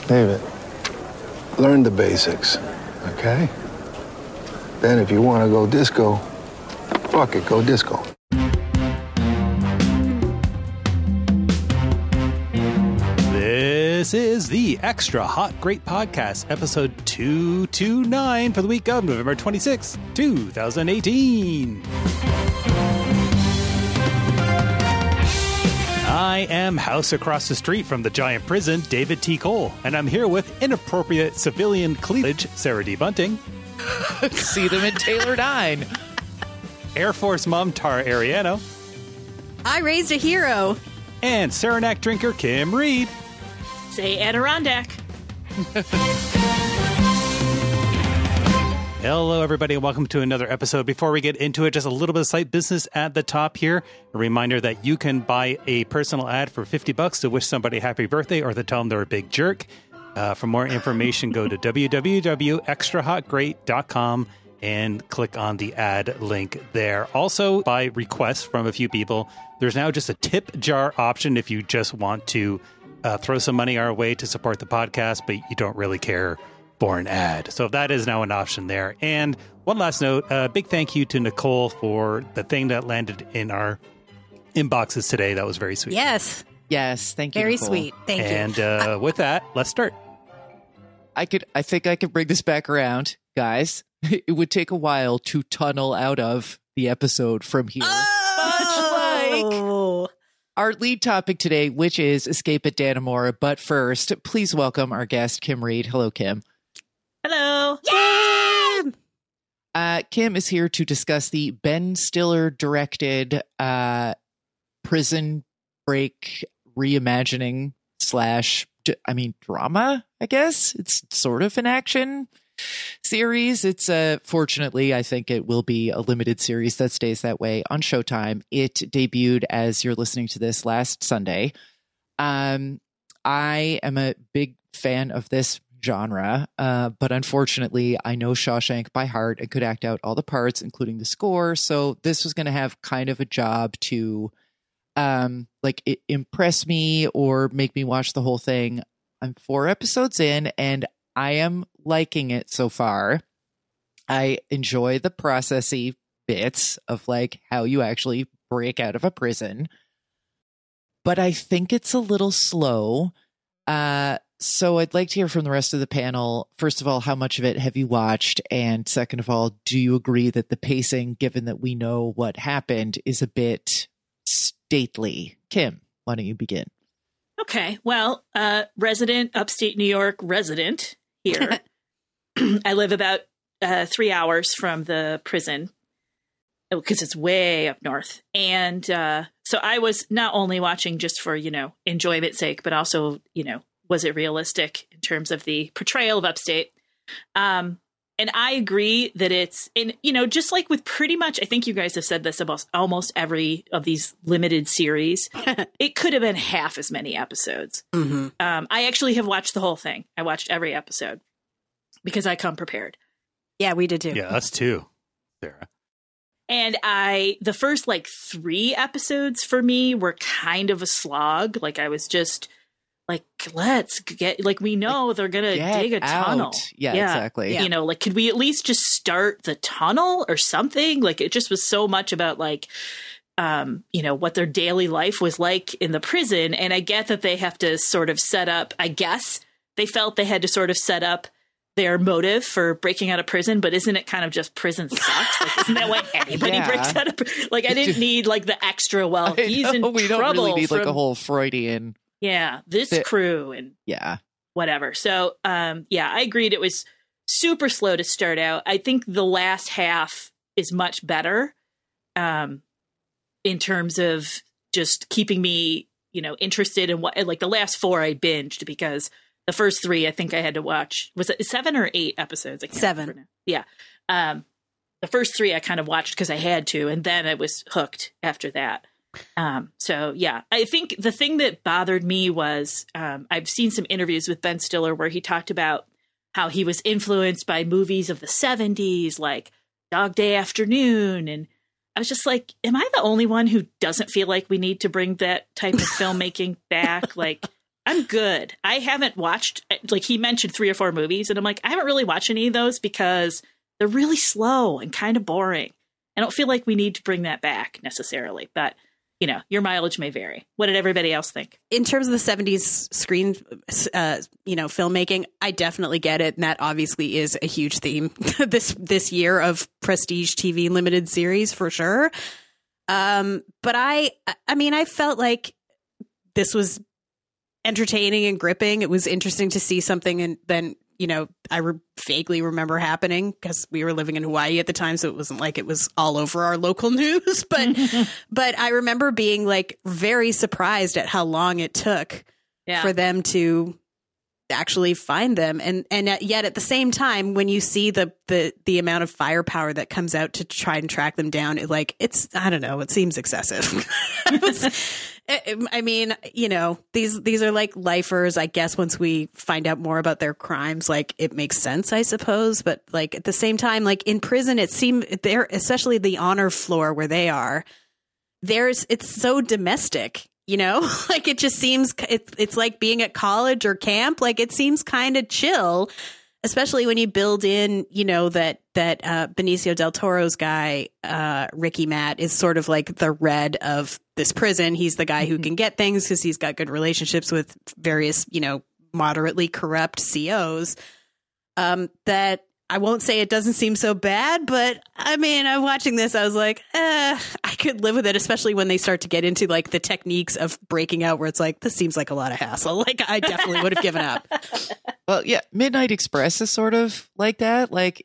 David, learn the basics, okay? Then if you want to go disco, fuck it, go disco. This is the Extra Hot Great Podcast, episode 229 for the week of November 26, 2018. I am house across the street from the giant prison, David T. Cole, and I'm here with inappropriate civilian cleavage, Sarah D. Bunting. See them in Taylor 9. Air Force mom, Tara Ariano. I raised a hero. And Saranac drinker, Kim Reed. Say Adirondack. Hello, everybody, and welcome to another episode. Before we get into it, just a little bit of site business at the top here. A reminder that you can buy a personal ad for $50 to wish somebody a happy birthday or to tell them they're a big jerk. For more information, go to www.extrahotgreat.com and click on the ad link there. Also, by request from a few people, there's now just a tip jar option if you just want to throw some money our way to support the podcast, but you don't really care for an ad. So that is now an option there. And one last note, a big thank you to Nicole for the thing that landed in our inboxes today. That was very sweet. Yes. Yes, thank you, Very Nicole. sweet. Thank you. And with that, let's start. I think I could bring this back around, guys. It would take a while to tunnel out of the episode from here. Oh! Much like our lead topic today, which is Escape at Dannemora. But first, please welcome our guest, Kim Reed. Hello, Kim. Hello. Yeah! Kim is here to discuss the Ben Stiller directed Prison Break reimagining / drama, I guess. It's sort of an action series. It's fortunately, I think it will be a limited series that stays that way on Showtime. It debuted, as you're listening to this, last Sunday. I am a big fan of this genre, but unfortunately I know Shawshank by heart and could act out all the parts, including the score, so this was going to have kind of a job to impress me or make me watch the whole thing. I'm 4 episodes in and I am liking it so far. I enjoy the processy bits of like how you actually break out of a prison, but I think it's a little slow. So I'd like to hear from the rest of the panel. First of all, how much of it have you watched? And second of all, do you agree that the pacing, given that we know what happened, is a bit stately? Kim, why don't you begin? Okay. Well, resident, upstate New York resident here. I live about 3 hours from the prison because it's way up north. And so I was not only watching just for, enjoyment's sake, but also, was it realistic in terms of the portrayal of upstate? And I agree that it's, just like with pretty much, I think you guys have said this about almost every of these limited series, it could have been half as many episodes. Mm-hmm. I actually have watched the whole thing. I watched every episode because I come prepared. Yeah, we did too. Yeah, us too, Sarah. And the first 3 episodes for me were kind of a slog. Like I was just let's get, we know they're going to dig a tunnel. Yeah, exactly. Yeah. Could we at least just start the tunnel or something? It just was so much about what their daily life was like in the prison. And I get that they have to sort of set up, I guess they felt they had to sort of set up their motive for breaking out of prison, but isn't it kind of just prison sucks? Isn't that why anybody breaks out of prison? I didn't need the extra, he's in trouble. We don't really need a whole Freudian. Yeah, this crew and whatever. So, I agreed it was super slow to start out. I think the last half is much better in terms of just keeping me, interested in what, the last 4 I binged because the first 3 I think I had to watch. Was it 7 or 8 episodes? I can't 7. remember now. Yeah. The first 3 I kind of watched because I had to, and then I was hooked after that. I think the thing that bothered me was I've seen some interviews with Ben Stiller where he talked about how he was influenced by movies of the 70s, like Dog Day Afternoon. And I was just like, am I the only one who doesn't feel like we need to bring that type of filmmaking back? I'm good. I haven't watched, like he mentioned 3 or 4 movies, and I'm like, I haven't really watched any of those because they're really slow and kind of boring. I don't feel like we need to bring that back necessarily, but you know, your mileage may vary. What did everybody else think? In terms of the 70s screen, filmmaking, I definitely get it. And that obviously is a huge theme this year of prestige TV limited series for sure. But I felt like this was entertaining and gripping. It was interesting to see something, and then I vaguely remember happening because we were living in Hawaii at the time, so it wasn't like it was all over our local news. But I remember being like very surprised at how long it took for them to actually find them, and yet at the same time, when you see the amount of firepower that comes out to try and track them down, I don't know, it seems excessive. I mean, these are like lifers. I guess once we find out more about their crimes, like it makes sense, I suppose. But like at the same time, like in prison, it seemed there, especially the honor floor where they are, it's so domestic, like it just seems it's like being at college or camp. Like it seems kind of chill, especially when you build in, that Benicio del Toro's guy, Ricky Matt, is sort of like the Red of this prison. He's the guy who can get things because he's got good relationships with various, moderately corrupt COs. That I won't say it doesn't seem so bad, but I mean, I'm watching this, I was like, I could live with it, especially when they start to get into like the techniques of breaking out, where it's like, this seems like a lot of hassle. Like I definitely would have given up. Well, yeah, Midnight Express is sort of like that. Like,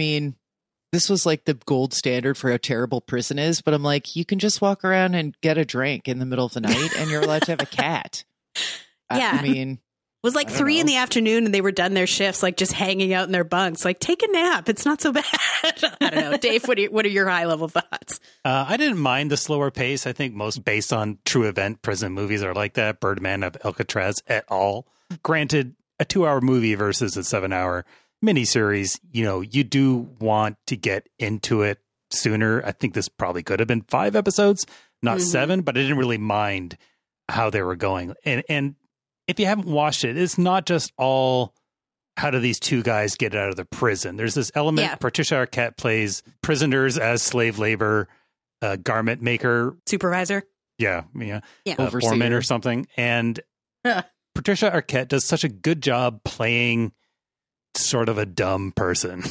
this was like the gold standard for how terrible prison is, but I'm like, you can just walk around and get a drink in the middle of the night and you're allowed to have a cat. Yeah. I mean, it was like 3 in the afternoon and they were done their shifts, like just hanging out in their bunks, like take a nap. It's not so bad. I don't know. Dave, what are your high level thoughts? I didn't mind the slower pace. I think most based on true event prison movies are like that. Birdman of Alcatraz et al. Granted, a 2-hour movie versus a 7-hour miniseries, you do want to get into it sooner. I think this probably could have been 5 episodes, not 7, but I didn't really mind how they were going. And if you haven't watched it, it's not just all how do these 2 guys get out of the prison. There's this element. Yeah. Patricia Arquette plays prisoners as slave labor, garment maker, supervisor. Yeah. Overseer. Foreman or something. And Patricia Arquette does such a good job playing sort of a dumb person.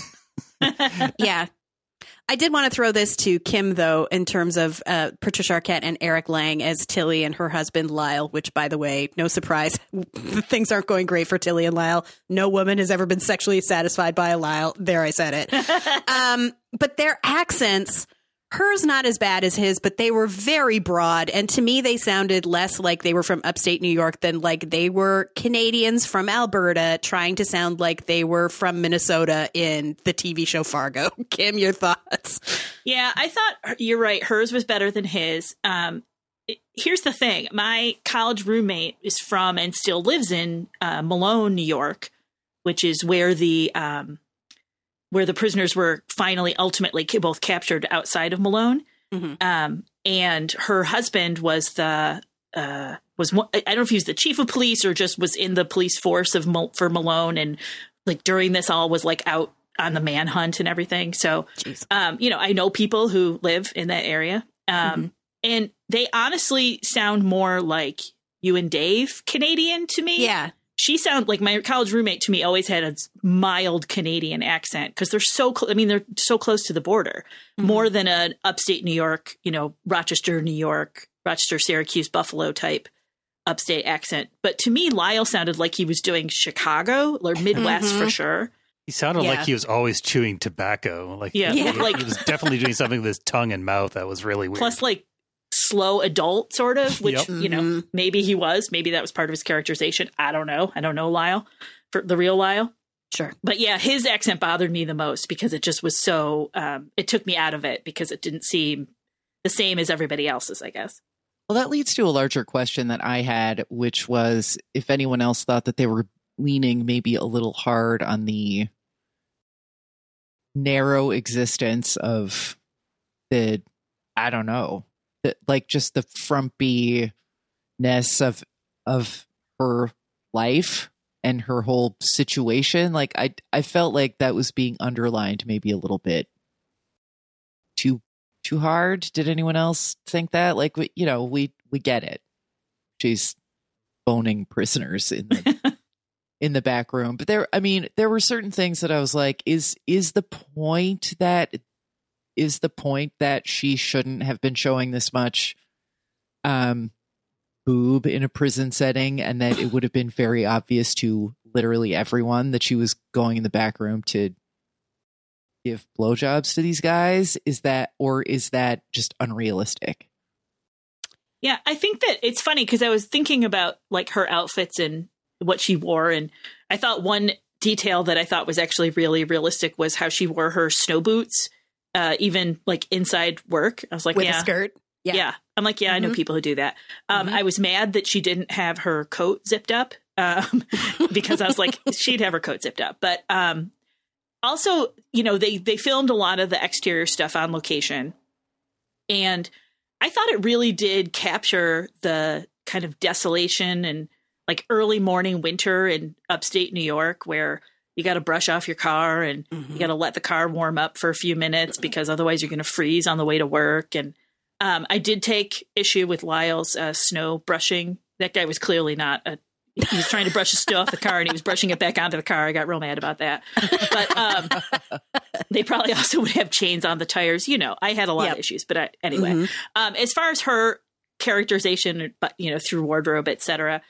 Yeah. I did want to throw this to Kim, though, in terms of Patricia Arquette and Eric Lang as Tilly and her husband, Lyle, which, by the way, no surprise, things aren't going great for Tilly and Lyle. No woman has ever been sexually satisfied by a Lyle. There, I said it. But their accents, hers not as bad as his, but they were very broad. And to me, they sounded less like they were from upstate New York than like they were Canadians from Alberta trying to sound like they were from Minnesota in the TV show Fargo. Kim, your thoughts? Yeah, I thought you're right. Hers was better than his. Here's the thing. My college roommate is from and still lives in Malone, New York, which is where the prisoners were finally ultimately both captured outside of Malone. Mm-hmm. And her husband was I don't know if he was the chief of police or just was in the police force for Malone. And like during this all was like out on the manhunt and everything. So, I know people who live in that area. And they honestly sound more like you and Dave Canadian to me. Yeah. She sounded like my college roommate to me always had a mild Canadian accent because they're so they're so close to the border, more than an upstate New York, Rochester, New York, Rochester, Syracuse, Buffalo type upstate accent. But to me, Lyle sounded like he was doing Chicago or Midwest for sure. He sounded like he was always chewing tobacco. Like, he was definitely doing something with his tongue and mouth that was really weird. Plus, like, slow adult sort of, which maybe he was, maybe that was part of his characterization. I don't know Lyle, for the real Lyle. Sure. But yeah, his accent bothered me the most because it just was so it took me out of it because it didn't seem the same as everybody else's, I guess. Well, that leads to a larger question that I had, which was if anyone else thought that they were leaning maybe a little hard on the narrow existence of the, I don't know, like just the frumpiness of her life and her whole situation. Like I felt like that was being underlined maybe a little bit too hard. Did anyone else think that? Like, we get it. She's boning prisoners in the in the back room. But there were certain things that I was like, is the point that she shouldn't have been showing this much boob in a prison setting, and that it would have been very obvious to literally everyone that she was going in the back room to give blowjobs to these guys? Is that just unrealistic? Yeah, I think that it's funny because I was thinking about like her outfits and what she wore, and I thought one detail that I thought was actually really realistic was how she wore her snow boots, even like inside work. I was like, with a skirt. Yeah. I'm like, I know people who do that. I was mad that she didn't have her coat zipped up because I was like, she'd have her coat zipped up. But also, they filmed a lot of the exterior stuff on location. And I thought it really did capture the kind of desolation and like early morning winter in upstate New York, where you got to brush off your car and you got to let the car warm up for a few minutes because otherwise you're going to freeze on the way to work. And I did take issue with Lyle's snow brushing. That guy was clearly not he was trying to brush the snow off the car and he was brushing it back onto the car. I got real mad about that. But they probably also would have chains on the tires. I had a lot of issues, but anyway, as far as her characterization, but through wardrobe, etc.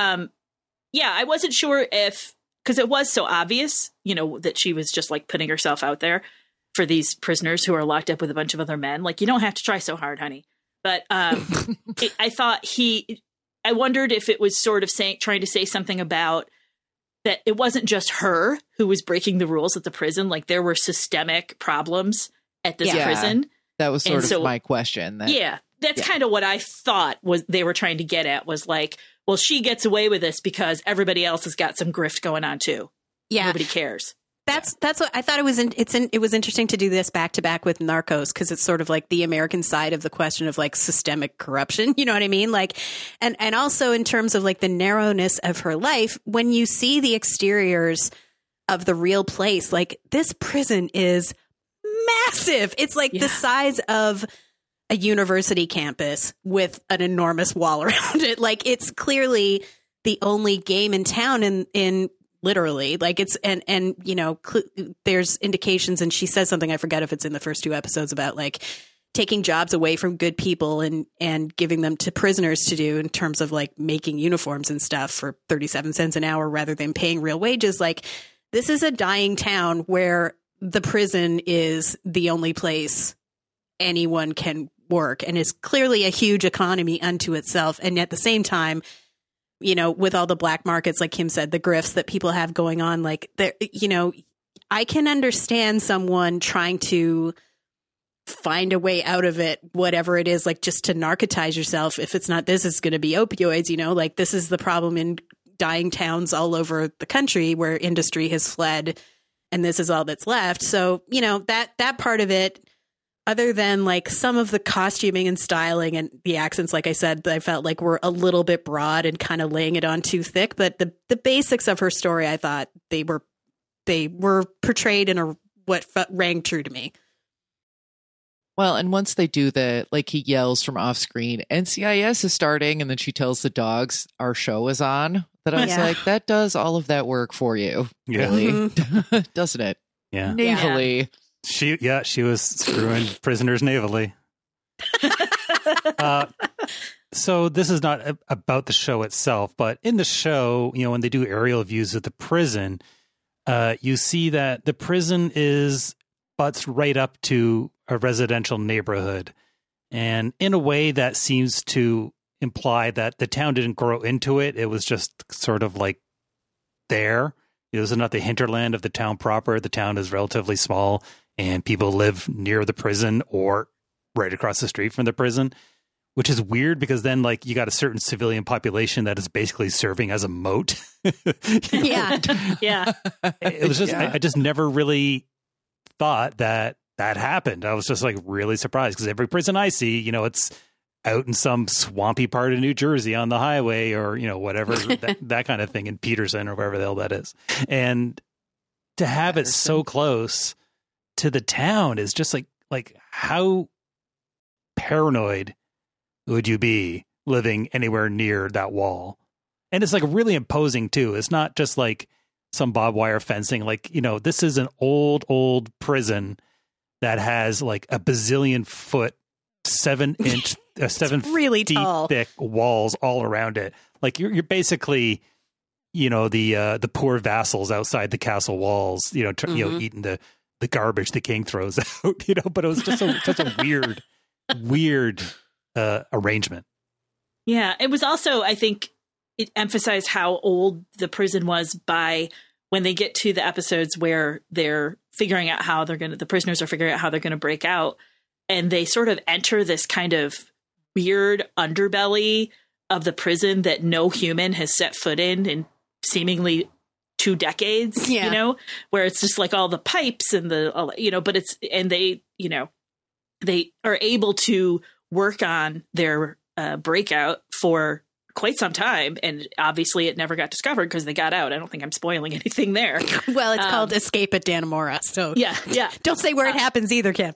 I wasn't sure because it was so obvious, that she was just like putting herself out there for these prisoners who are locked up with a bunch of other men. Like, you don't have to try so hard, honey. But I thought I wondered if it was sort of trying to say something about that it wasn't just her who was breaking the rules at the prison. Like, there were systemic problems at this prison. That was sort of my question. That's kind of what I thought was they were trying to get at, was like, well, she gets away with this because everybody else has got some grift going on too. Yeah. Nobody cares. That's what I thought. It was interesting to do this back to back with Narcos, because it's sort of like the American side of the question of like systemic corruption. You know what I mean? Like, and also in terms of like the narrowness of her life, when you see the exteriors of the real place, like this prison is massive. It's like the size of a university campus with an enormous wall around it. Like, it's clearly the only game in town in literally, like, it's, and there's indications, and she says something, I forget if it's in the first 2 episodes, about like taking jobs away from good people and giving them to prisoners to do in terms of like making uniforms and stuff for 37 cents an hour rather than paying real wages. Like, this is a dying town where the prison is the only place anyone can work, and is clearly a huge economy unto itself. And at the same time, with all the black markets, like Kim said, the grifts that people have going on, like, I can understand someone trying to find a way out of it, whatever it is, like just to narcotize yourself. If it's not this, it's going to be opioids, like this is the problem in dying towns all over the country where industry has fled, and this is all that's left. So, that part of it, other than like some of the costuming and styling and the accents, like I said, I felt like were a little bit broad and kind of laying it on too thick. But the basics of her story, I thought they were portrayed in what rang true to me. Well, and once they do he yells from off screen, NCIS is starting, and then she tells the dogs our show is on. That I was like, that does all of that work for you, really, doesn't it? Yeah, navally. She was screwing prisoners navally. So this is not about the show itself, but in the show, when they do aerial views of the prison, you see that the prison butts right up to a residential neighborhood. And in a way that seems to imply that the town didn't grow into it. It was just sort of like there. It was not the hinterland of the town proper. The town is relatively small, and people live near the prison or right across the street from the prison, which is weird because then like you got a certain civilian population that is basically serving as a moat. Yeah. It was just, I just never really thought that happened. I was just like really surprised because every prison I see, it's out in some swampy part of New Jersey on the highway, or, you know, whatever, that kind of thing, in Peterson or wherever the hell that is. And to have it so close to the town is just like how paranoid would you be living anywhere near that wall? And it's like really imposing too. It's not just like some barbed wire fencing. Like, you know, this is an old prison that has like a bazillion foot, 7 really feet tall, thick walls all around it. Like you're basically, you know, the poor vassals outside the castle walls, you know, you know, eating the garbage the king throws out, you know. But it was just such a weird arrangement. Yeah, it was also, I think, it emphasized how old the prison was by when they get to the episodes where they're figuring out how the prisoners are figuring out how they're going to break out. And they sort of enter this kind of weird underbelly of the prison that no human has set foot in seemingly 2 decades, you know, where it's just like all the pipes and you know, but they, you know, they are able to work on their breakout for quite some time, and obviously it never got discovered because they got out. I don't think I'm spoiling anything there. Well, it's called Escape at Dannemora, so yeah. Don't say where it happens either, Kim.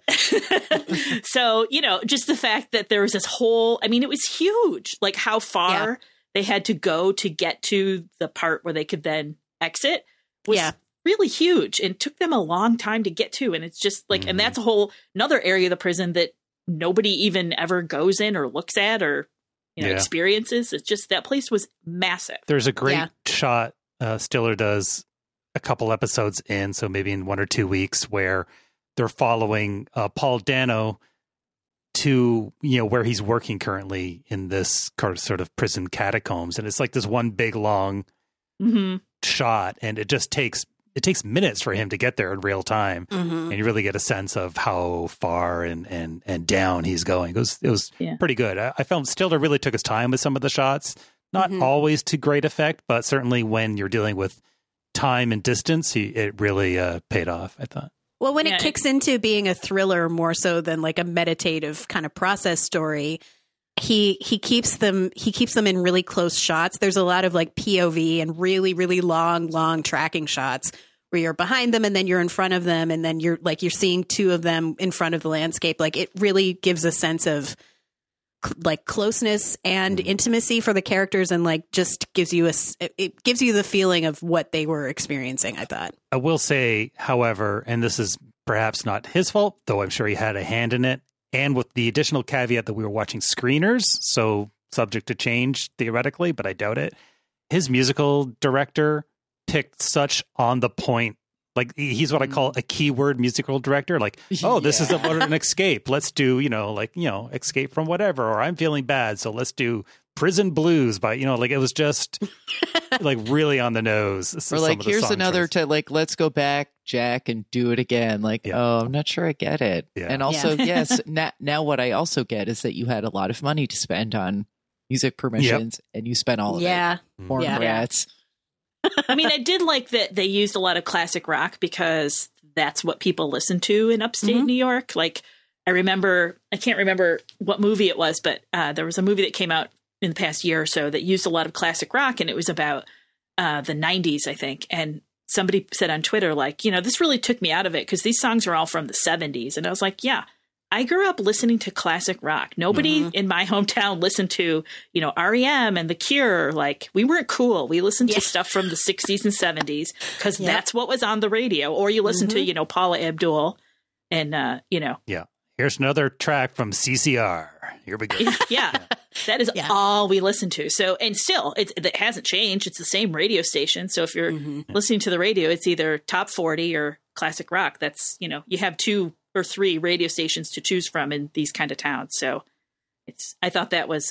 So, you know, just the fact that there was this whole, I mean, it was huge, like how far they had to go to get to the part where they could then exit was really huge, and took them a long time to get to. And it's just like, and that's a whole another area of the prison that nobody even ever goes in or looks at or, you know, experiences. It's just, that place was massive. There's a great shot Stiller does a couple episodes in, so maybe in 1 or 2 weeks, where they're following Paul Dano to, you know, where he's working currently in this sort of prison catacombs. And it's like this one big long shot, and it takes minutes for him to get there in real time. And you really get a sense of how far and down he's going. It was pretty good. I felt Stiller really took his time with some of the shots, not always to great effect, but certainly when you're dealing with time and distance, it really paid off, I thought. Well, when it kicks into being a thriller more so than like a meditative kind of process story, he keeps them in really close shots. There's a lot of like POV and really, really long tracking shots where you're behind them and then you're in front of them, and then you're seeing 2 of them in front of the landscape. Like, it really gives a sense of like closeness and intimacy for the characters, and like just gives you the feeling of what they were experiencing, I thought. I will say, however, and this is perhaps not his fault, though I'm sure he had a hand in it, and with the additional caveat that we were watching screeners, so subject to change theoretically, but I doubt it. His musical director picked such on the point, like he's what I call a keyword musical director. Like, oh, this is about an escape. Let's do, escape from whatever, or I'm feeling bad, so let's do Prison Blues by, like it was just like really on the nose. Or like, here's another let's go back, Jack, and do it again. Like, oh, I'm not sure I get it. Yeah. And also, yes, now what I also get is that you had a lot of money to spend on music permissions, and you spent all of it. Porn rats. I mean, I did like that they used a lot of classic rock because that's what people listen to in upstate New York. Like, I can't remember what movie it was, but there was a movie that came out in the past year or so that used a lot of classic rock, and it was about the 90s, I think. And somebody said on Twitter, like, this really took me out of it because these songs are all from the 70s. And I was like, yeah, I grew up listening to classic rock. Nobody in my hometown listened to, REM and The Cure. Like, we weren't cool. We listened to stuff from the 60s and 70s because that's what was on the radio. Or you listen to, Paula Abdul and, Yeah. Here's another track from CCR. Here we go. That is all we listen to. So, and still, it hasn't changed. It's the same radio station. So if you're listening to the radio, it's either top 40 or classic rock. That's, you have 2 or 3 radio stations to choose from in these kind of towns. So I thought that was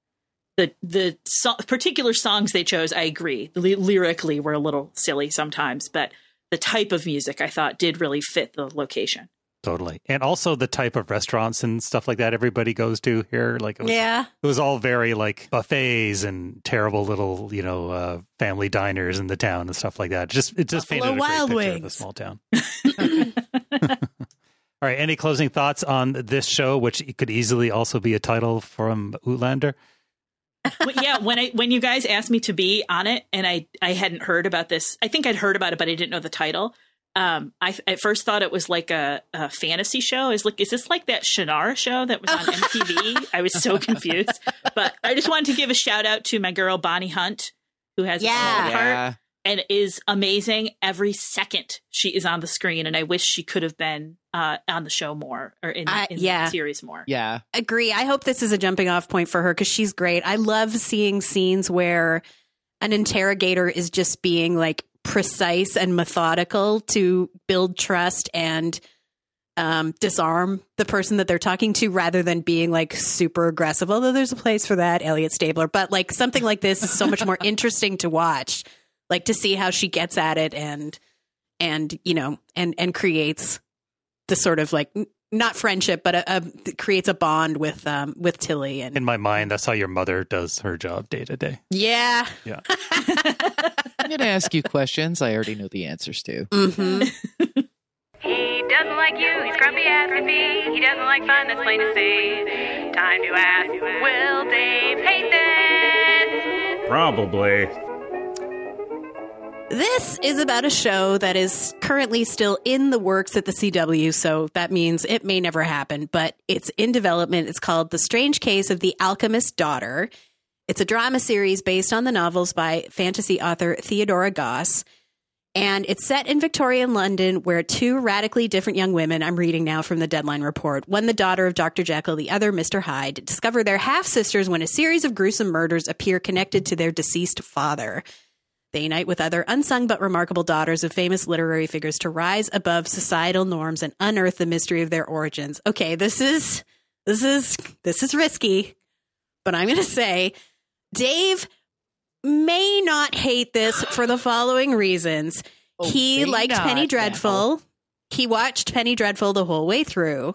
the particular songs they chose. I agree. Lyrically were a little silly sometimes, but the type of music I thought did really fit the location. Totally. And also the type of restaurants and stuff like that everybody goes to here. Like, it was all very like buffets and terrible little, family diners in the town and stuff like that. It just painted a great picture of the small town. All right. Any closing thoughts on this show, which could easily also be a title from Outlander? Yeah, when you guys asked me to be on it, and I hadn't heard about this. I think I'd heard about it, but I didn't know the title. I at first thought it was like a fantasy show. Is this like that Shannara show that was on MTV? I was so confused. But I just wanted to give a shout out to my girl Bonnie Hunt, who has a small part and is amazing every second she is on the screen. And I wish she could have been on the show more, or in the series more. Yeah, agree. I hope this is a jumping off point for her because she's great. I love seeing scenes where an interrogator is just being like precise and methodical to build trust and disarm the person that they're talking to, rather than being like super aggressive. Although there's a place for that, Elliot Stabler. But like something like this is so much more interesting to watch, like to see how she gets at it and you know and creates the sort of like not friendship, but creates a bond with Tilly. And in my mind, that's how your mother does her job day to day. Yeah. I'm going to ask you questions I already know the answers to. Mm-hmm. He doesn't like you, he's grumpy as can be. He doesn't like fun, that's plain to see. Time to ask, will Dave hate this? Probably. This is about a show that is currently still in the works at the CW, so that means it may never happen, but it's in development. It's called The Strange Case of the Alchemist's Daughter. It's a drama series based on the novels by fantasy author Theodora Goss, and it's set in Victorian London, where two radically different young women, I'm reading now from the Deadline report, one the daughter of Dr. Jekyll, the other Mr. Hyde, discover they're half-sisters when a series of gruesome murders appear connected to their deceased father. They unite with other unsung but remarkable daughters of famous literary figures to rise above societal norms and unearth the mystery of their origins. Okay, this is risky, but I'm going to say Dave may not hate this for the following reasons. He liked Penny Dreadful. Now. He watched Penny Dreadful the whole way through.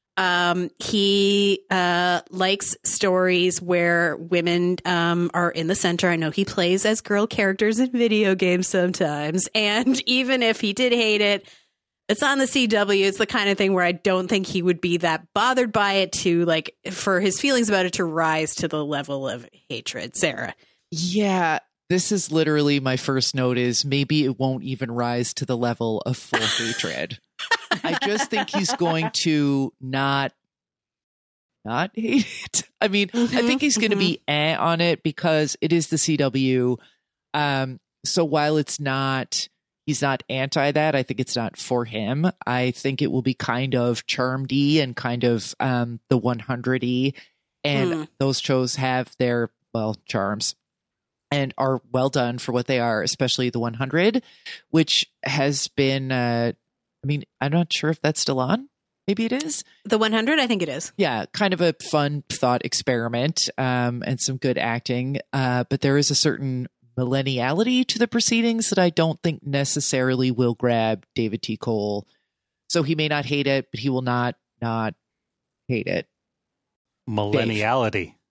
He likes stories where women are in the center. I know he plays as girl characters in video games sometimes. And even if he did hate it, it's on the CW. It's the kind of thing where I don't think he would be that bothered by it to, like, for his feelings about it to rise to the level of hatred. Sarah. Yeah, this is literally my first note is maybe it won't even rise to the level of full hatred. I just think he's going to not hate it. I mean, I think he's going to be on it because it is the CW. So while he's not anti that, I think it's not for him. I think it will be kind of charmed-y and kind of the 100-y. And those shows have their, charms and are well done for what they are, especially the 100, which has been... I'm not sure if that's still on. Maybe it is. The 100, I think it is. Yeah, kind of a fun thought experiment and some good acting. But there is a certain millenniality to the proceedings that I don't think necessarily will grab David T. Cole. So he may not hate it, but he will not hate it. Millenniality.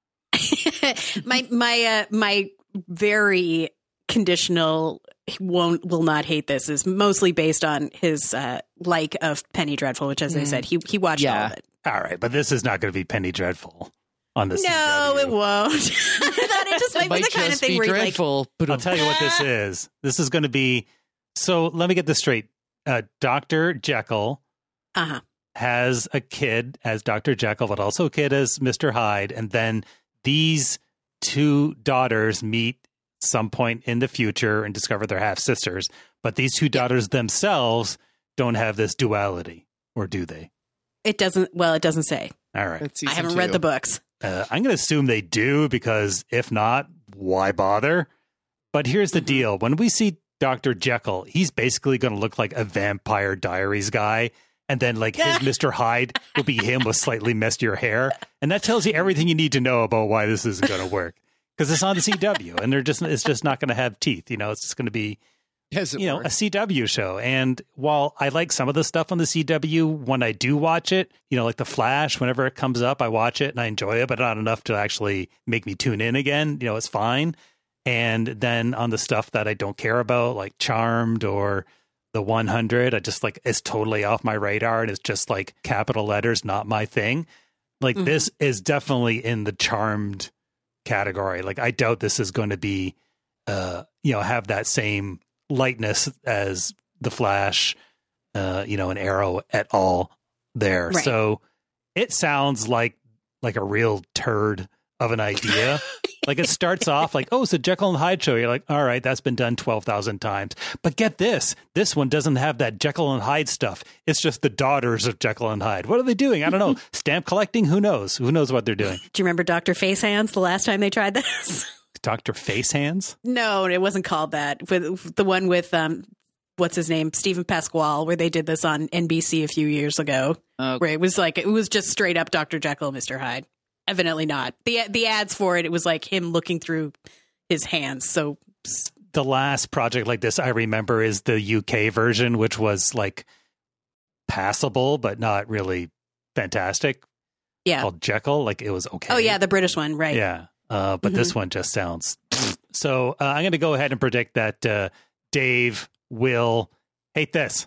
my very conditional will not hate this is mostly based on his like of Penny Dreadful, which, as I said, he watched all of it. All right, but this is not going to be Penny Dreadful on this. No, it won't. I thought it just might be the kind of thing where dreadful, like, I'll tell you what this is. This is going to be. So let me get this straight. Dr. Jekyll has a kid as Dr. Jekyll, but also a kid as Mr. Hyde, and then these two daughters meet some point in the future and discover they're half sisters, but these two daughters themselves don't have this duality, or do they? It doesn't say. All right. I haven't read the books. I'm going to assume they do, because if not, why bother? But here's the deal. When we see Dr. Jekyll, he's basically going to look like a Vampire Diaries guy. And then like his Mr. Hyde will be him with slightly messier hair. And that tells you everything you need to know about why this isn't going to work. Because it's on the CW, and it's just not going to have teeth. You know, it's just going to be, a CW show. And while I like some of the stuff on the CW, when I do watch it, like The Flash, whenever it comes up, I watch it and I enjoy it, but not enough to actually make me tune in again. It's fine. And then on the stuff that I don't care about, like Charmed or the 100. I just like, it's totally off my radar, and it's just like capital letters, not my thing. Like this is definitely in the Charmed category. Like I doubt this is going to be, have that same lightness as the Flash, an Arrow at all there. Right. So it sounds like a real turd of an idea. Like it starts off like, oh, it's a Jekyll and Hyde show. You're like, all right, that's been done 12,000 times. But get this one doesn't have that Jekyll and Hyde stuff. It's just the daughters of Jekyll and Hyde. What are they doing? I don't know. Stamp collecting? Who knows? Who knows what they're doing? Do you remember Dr. Facehands the last time they tried this? Dr. Facehands? No, it wasn't called that. With the one with, what's his name? Stephen Pasquale, where they did this on NBC a few years ago. Where it was just straight up Dr. Jekyll and Mr. Hyde. Evidently not. The ads for it was like him looking through his hands. So the last project like this I remember is the UK version, which was like passable but not really fantastic. Yeah. Called Jekyll. Like it was okay. Oh yeah, the British one, right? Yeah. But this one just sounds. So I'm going to go ahead and predict that Dave will hate this.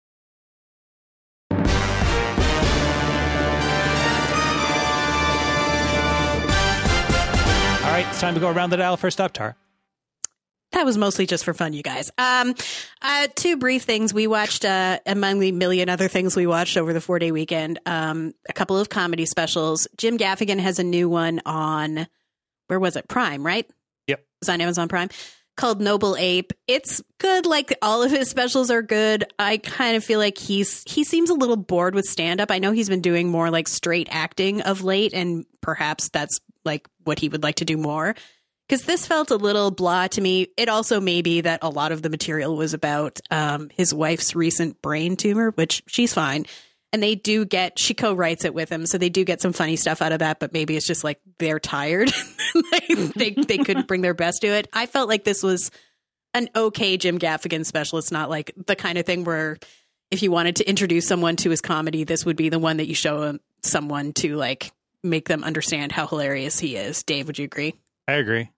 All right, it's time to go around the dial. First up, Tar. That was mostly just for fun, you guys. Two brief things. We watched, among the million other things we watched over the 4-day weekend, a couple of comedy specials. Jim Gaffigan has a new one on, where was it? Prime, right? Yep. It's on Amazon Prime, called Noble Ape. It's good. Like all of his specials are good. I kind of feel like he seems a little bored with stand-up. I know he's been doing more like straight acting of late, and perhaps that's like what he would like to do more. Because this felt a little blah to me. It also may be that a lot of the material was about his wife's recent brain tumor, which she's fine. And they do get, she co-writes it with him, so they do get some funny stuff out of that, but maybe it's just like they're tired. they couldn't bring their best to it. I felt like this was an okay Jim Gaffigan special. It's not like the kind of thing where if you wanted to introduce someone to his comedy, this would be the one that you show someone to like make them understand how hilarious he is. Dave, would you agree? I agree.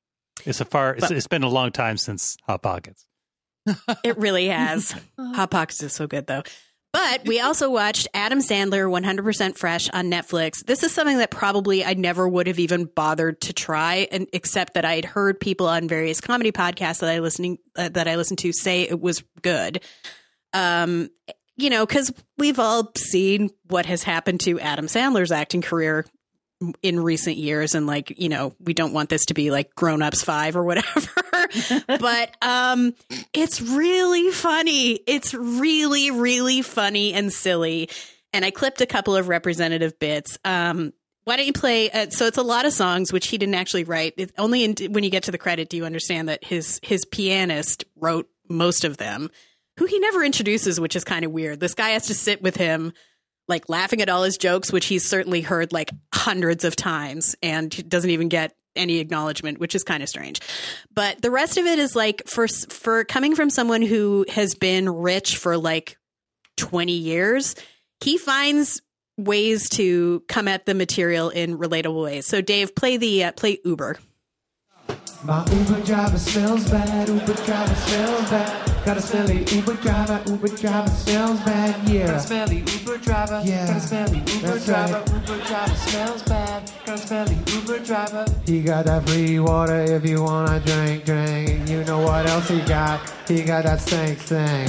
It's been a long time since Hot Pockets. It really has. Hot Pockets is so good, though. But we also watched Adam Sandler 100% Fresh on Netflix. This is something that probably I never would have even bothered to try, except that I had heard people on various comedy podcasts that I listened to say it was good. Because we've all seen what has happened to Adam Sandler's acting career in recent years, and like, we don't want this to be like Grown Ups 5 or whatever, but it's really funny. It's really, really funny and silly. And I clipped a couple of representative bits. Why don't you play? So it's a lot of songs, which he didn't actually write. Only when you get to the credit do you understand that his pianist wrote most of them, who he never introduces, which is kind of weird. This guy has to sit with him, like laughing at all his jokes, which he's certainly heard like hundreds of times, and doesn't even get any acknowledgement, which is kind of strange. But the rest of it is like for coming from someone who has been rich for like 20 years, he finds ways to come at the material in relatable ways. So Dave, play Uber. My Uber driver smells bad, Uber driver smells bad. Got a smelly Uber driver smells bad, yeah. Got a smelly Uber driver, yeah. Got a smelly Uber driver, right. Uber driver smells bad. Got a smelly Uber driver. He got that free water if you wanna drink. You know what else he got? He got that stank thing.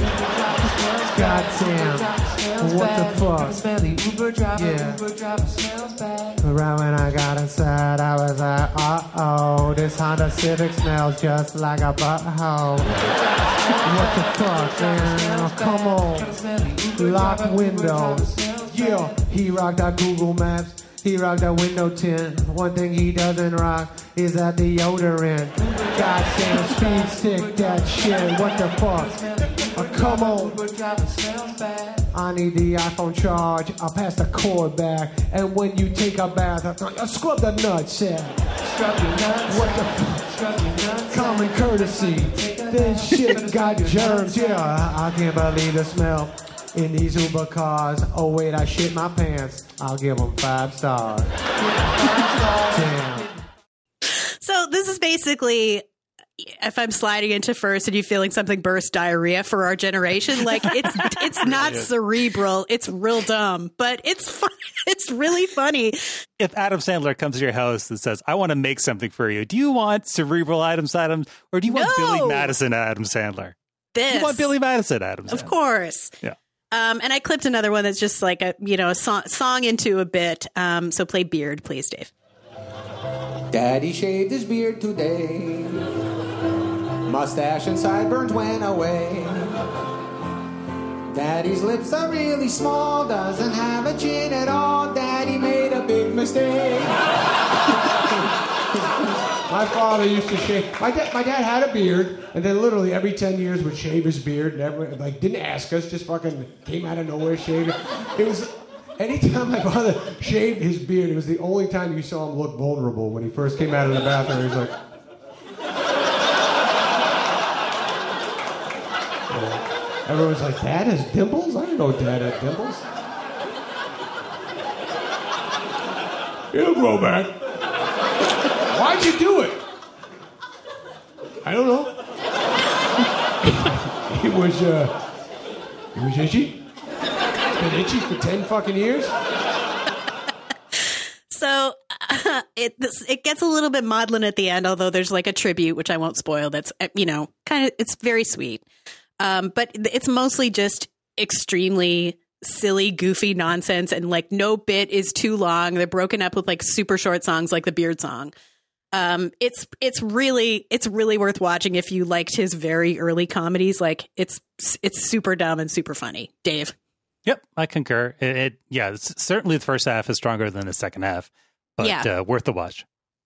Goddamn, what the fuck? Smelly Uber driver, yeah. Uber driver smells bad. Right when I got inside, I was like, uh-oh, this Honda Civic smells just like a butthole. What the fuck, man? Oh, come on. Lock windows. Yeah, he rocked our Google Maps. He rocked our window tint. One thing he doesn't rock is that deodorant. Goddamn speed stick, that shit. What the fuck? Oh, come on. I need the iPhone charge. I'll pass the cord back. And when you take a bath, I scrub the nuts, yeah. Scrub your nuts. What the fuck? Scrub your nuts. Common courtesy. This shit got germs, yeah. I can't believe the smell in these Uber cars. Oh wait, I shit my pants. I'll give them 5 stars. Damn. So this is basically if I'm sliding into first and you feeling something burst, diarrhea for our generation, like it's not cerebral, it's real dumb, but it's fun. It's really funny. If Adam Sandler comes to your house and says, I want to make something for you, do you want cerebral Adam Sandler, or do you want Billy Madison Adam Sandler? This. You want Billy Madison Adam Sandler. Of course. Yeah. And I clipped another one that's just like a song into a bit. So play Beard, please, Dave. Daddy shaved his beard today. Mustache and sideburns went away. Daddy's lips are really small, doesn't have a chin at all. Daddy made a big mistake. My father used to shave. My dad had a beard, and then literally every 10 years would shave his beard. Never, like, didn't ask us, just fucking came out of nowhere, shaved it. It was, anytime my father shaved his beard, it was the only time you saw him look vulnerable. When he first came out of the bathroom, he was like... Everyone's like, Dad has dimples? I didn't know Dad had dimples. It'll grow back. Why'd you do it? I don't know. It was itchy. It's been itchy for 10 fucking years. So it gets a little bit maudlin at the end, although there's like a tribute, which I won't spoil. That's, kind of, it's very sweet. But it's mostly just extremely silly, goofy nonsense, and like no bit is too long. They're broken up with like super short songs, like the Beard song. It's really worth watching if you liked his very early comedies. Like it's super dumb and super funny. Dave. Yep, I concur. It's certainly the first half is stronger than the second half, but worth the watch.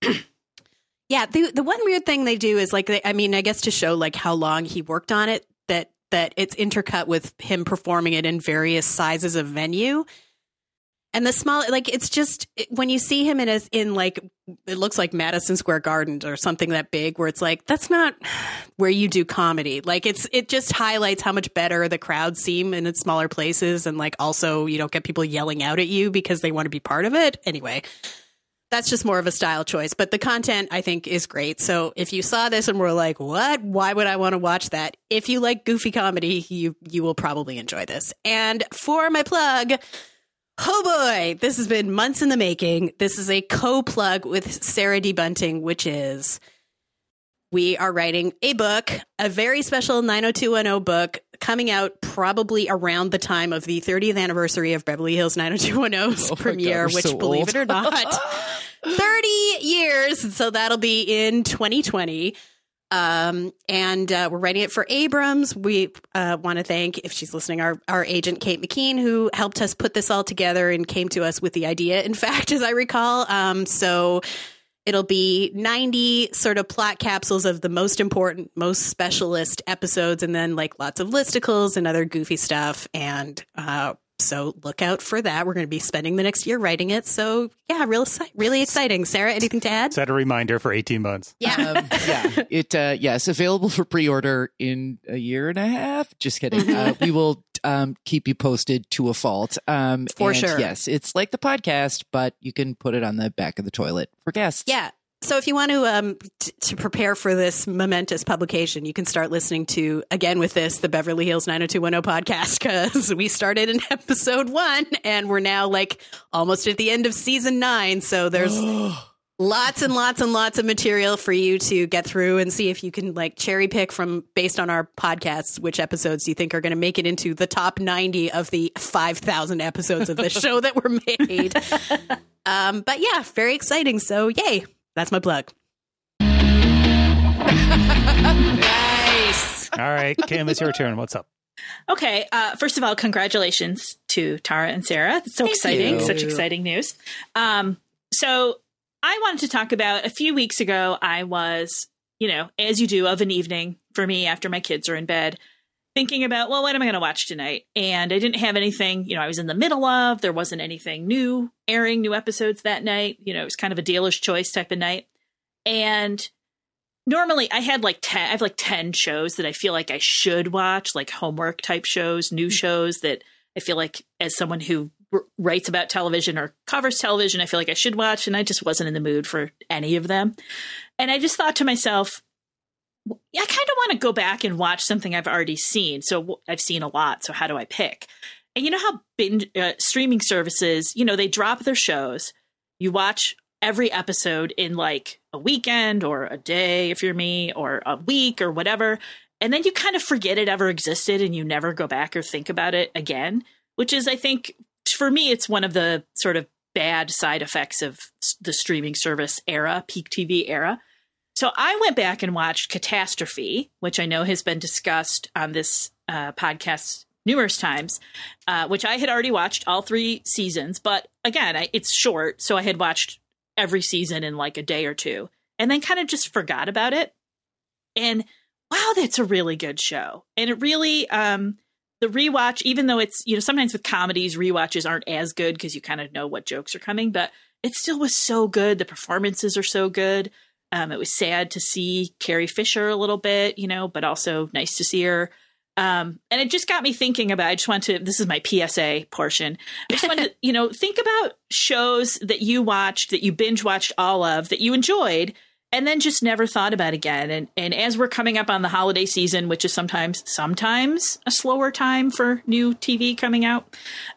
Yeah, the one weird thing they do is like, I guess to show like how long he worked on it, that it's intercut with him performing it in various sizes of venue. And the small, like, it's just, when you see him in like, it looks like Madison Square Garden or something that big, where it's like, that's not where you do comedy. Like, it just highlights how much better the crowds seem in smaller places. And like, also, you don't get people yelling out at you because they want to be part of it. Anyway, that's just more of a style choice. But the content, I think, is great. So if you saw this and were like, what? Why would I want to watch that? If you like goofy comedy, you will probably enjoy this. And for my plug, oh boy, this has been months in the making. This is a co-plug with Sarah D. Bunting, which is we are writing a book, a very special 90210 book coming out probably around the time of the 30th anniversary of Beverly Hills 90210's premiere, which, so believe it or not, 30 years. So that'll be in 2020. And we're writing it for Abrams. We want to thank, if she's listening, our agent, Kate McKean, who helped us put this all together and came to us with the idea, in fact, as I recall. So it'll be 90 sort of plot capsules of the most important, most specialist episodes, and then like lots of listicles and other goofy stuff. And so look out for that. We're going to be spending the next year writing it. So yeah, really exciting. Sarah, anything to add? Set a reminder for 18 months. Yeah. It's available for pre-order in a year and a half. Just kidding. We will keep you posted to a fault. For sure. Yes, it's like the podcast, but you can put it on the back of the toilet for guests. Yeah. So if you want to prepare for this momentous publication, you can start listening to, again with this, the Beverly Hills 90210 podcast, because we started in episode 1 and we're now like almost at the end of season 9. So there's lots and lots and lots of material for you to get through and see if you can like cherry pick from, based on our podcasts, which episodes you think are going to make it into the top 90 of the 5,000 episoes of the show that were made. But yeah, very exciting. So yay. That's my plug. Nice. All right, Kim, it's your turn. What's up? Okay. First of all, congratulations to Tara and Sarah. It's so exciting. Such exciting news. So I wanted to talk about, a few weeks ago, I was, as you do of an evening for me after my kids are in bed, thinking about, well, what am I going to watch tonight? And I didn't have anything, I was in the middle of, there wasn't anything new airing, new episodes that night. It was kind of a dealer's choice type of night. And normally I have like 10 shows that I feel like I should watch, like homework type shows, new shows that I feel like, as someone who writes about television or covers television, I feel like I should watch. And I just wasn't in the mood for any of them. And I just thought to myself, I kind of want to go back and watch something I've already seen. So I've seen a lot. So how do I pick? And you know how streaming services, they drop their shows. You watch every episode in like a weekend or a day, if you're me, or a week or whatever. And then you kind of forget it ever existed and you never go back or think about it again, which is, I think, for me, it's one of the sort of bad side effects of the streaming service era, peak TV era. So I went back and watched Catastrophe, which I know has been discussed on this podcast numerous times, which I had already watched all 3 seasons. But again, it's short. So I had watched every season in like a day or two and then kind of just forgot about it. And wow, that's a really good show. And it really, the rewatch, even though it's, sometimes with comedies, rewatches aren't as good because you kind of know what jokes are coming, but it still was so good. The performances are so good. It was sad to see Carrie Fisher a little bit, but also nice to see her. And it just got me thinking about, this is my PSA portion. I just wanted to, think about shows that you watched, that you binge watched all of, that you enjoyed, and then just never thought about again. And as we're coming up on the holiday season, which is sometimes a slower time for new TV coming out,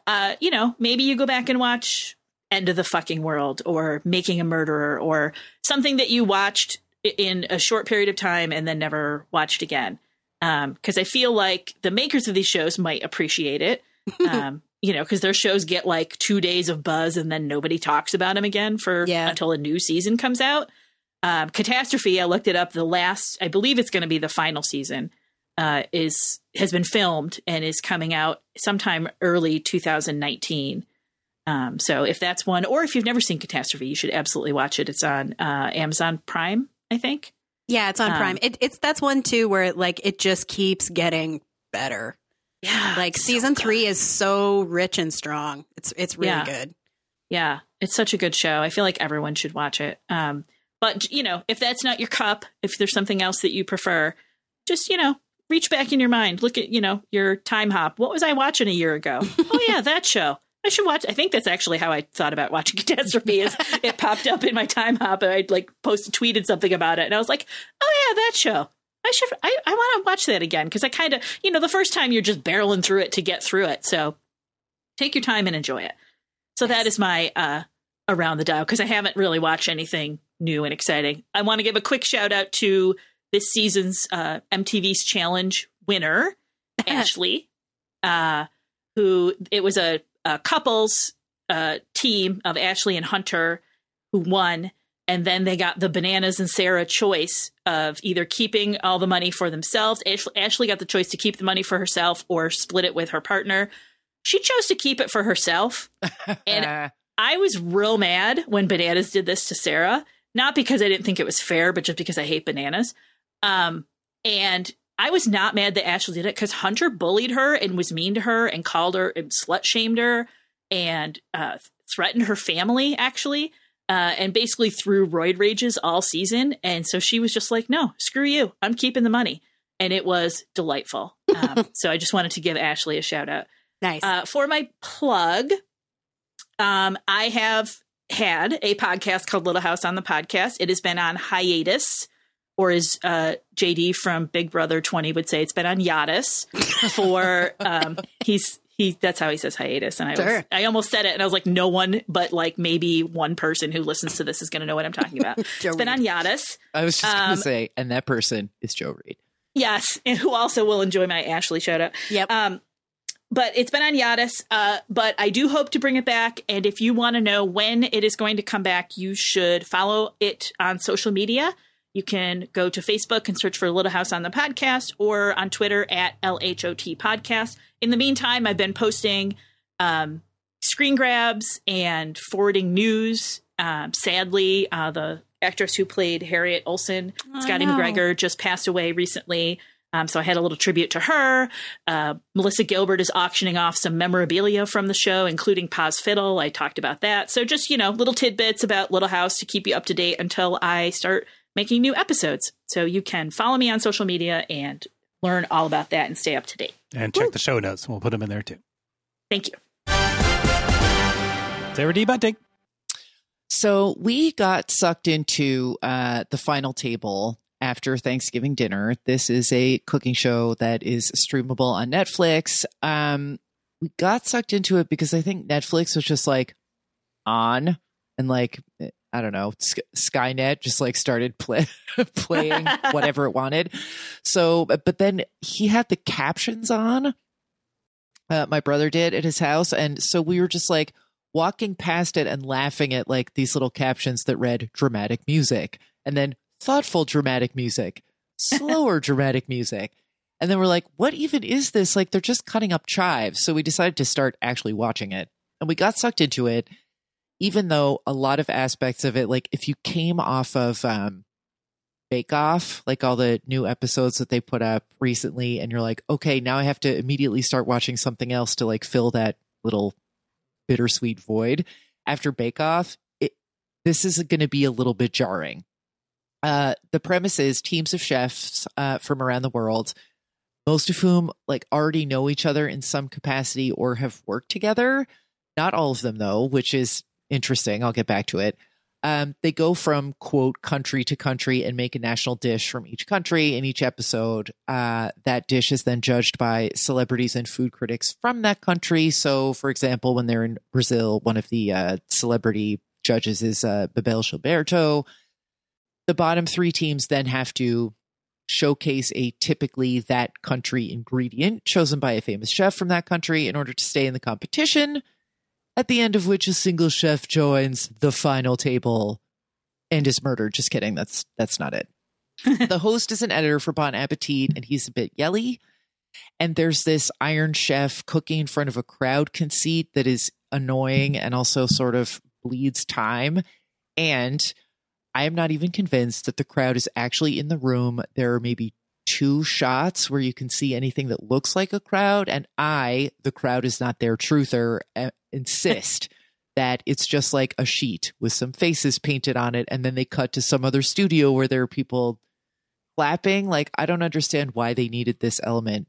maybe you go back and watch End of the Fucking World or Making a Murderer or something that you watched in a short period of time and then never watched again. Because I feel like the makers of these shows might appreciate it, because their shows get like 2 days of buzz and then nobody talks about them again until a new season comes out. Catastrophe, I looked it up. I believe it's going to be the final season, has been filmed and is coming out sometime early 2019. So if that's one, or if you've never seen Catastrophe, you should absolutely watch it. It's on Amazon Prime, I think. Yeah, it's on Prime. That's one too where it just keeps getting better. Yeah, season 3 is so rich and strong. It's really good. Yeah, it's such a good show. I feel like everyone should watch it. But if that's not your cup, if there's something else that you prefer, just reach back in your mind. Look at your time hop. What was I watching a year ago? Oh yeah, that show. I should watch. I think that's actually how I thought about watching Catastrophe. Is it popped up in my time hop and I'd tweeted something about it, and I was like, "Oh yeah, that show. I want to watch that again," because I kind of the first time you're just barreling through it to get through it. So take your time and enjoy it. So that is my around the dial, because I haven't really watched anything new and exciting. I want to give a quick shout out to this season's MTV's Challenge winner, Ashley, who it was a couples team of Ashley and Hunter who won, and then they got the Bananas and Sarah choice of either keeping all the money for themselves. Ashley got the choice to keep the money for herself or split it with her partner. She chose to keep it for herself, and I was real mad when Bananas did this to Sarah, not because I didn't think it was fair, but just because I hate bananas. And I was not mad that Ashley did it because Hunter bullied her and was mean to her and called her and slut shamed her and threatened her family, actually, and basically threw roid rages all season. And so she was just like, no, screw you. I'm keeping the money. And it was delightful. So I just wanted to give Ashley a shout out. Nice. For my plug, I have had a podcast called Little House on the Podcast. It has been on hiatus, or as JD from Big Brother 20 would say, it's been on hiatus for that's how he says hiatus. And I almost said it and I was like, no one but maybe one person who listens to this is going to know what I'm talking about. It's been on hiatus. I was just going to say, and that person is Joe Reed. Yes. And who also will enjoy my Ashley shout out. Yep. But it's been on hiatus, but I do hope to bring it back. And if you want to know when it is going to come back, you should follow it on social media. You can go to Facebook and search for Little House on the Podcast, or on Twitter at LHOT Podcast. In the meantime, I've been posting screen grabs and forwarding news. Sadly, the actress who played Harriet Olsen, Scotty McGregor, just passed away recently. So I had a little tribute to her. Melissa Gilbert is auctioning off some memorabilia from the show, including Pa's Fiddle. I talked about that. So just, little tidbits about Little House to keep you up to date until I start making new episodes. So you can follow me on social media and learn all about that and stay up to date. And check the show notes. We'll put them in there too. Thank you. Sarah D. Bunting. So we got sucked into the final table after Thanksgiving dinner. This is a cooking show that is streamable on Netflix. We got sucked into it because I think Netflix was just like on, and like, I don't know, Skynet just like started playing whatever it wanted. So, but then he had the captions on. My brother did at his house. And so we were just like walking past it and laughing at like these little captions that read dramatic music, and then thoughtful dramatic music, slower dramatic music. And then we're like, what even is this? Like, they're just cutting up chives. So we decided to start actually watching it. And we got sucked into it, even though a lot of aspects of it, like if you came off of Bake Off, like all the new episodes that they put up recently, and you're like, okay, now I have to immediately start watching something else to like fill that little bittersweet void. After Bake Off, this is going to be a little bit jarring. The premise is teams of chefs from around the world, most of whom like already know each other in some capacity or have worked together. Not all of them, though, which is interesting. I'll get back to it. They go from, quote, country to country and make a national dish from each country in each episode. That dish is then judged by celebrities and food critics from that country. So, for example, when they're in Brazil, one of the celebrity judges is Bebel Gilberto. The bottom three teams then have to showcase a typically that country ingredient chosen by a famous chef from that country in order to stay in the competition, at the end of which a single chef joins the final table and is murdered. Just kidding. That's not it. The host is an editor for Bon Appetit, and he's a bit yelly. And there's this Iron Chef cooking in front of a crowd conceit that is annoying and also sort of bleeds time. And I am not even convinced that the crowd is actually in the room. There are maybe 2 shots where you can see anything that looks like a crowd. And the crowd is not their truther, insist that it's just like a sheet with some faces painted on it. And then they cut to some other studio where there are people clapping. Like, I don't understand why they needed this element.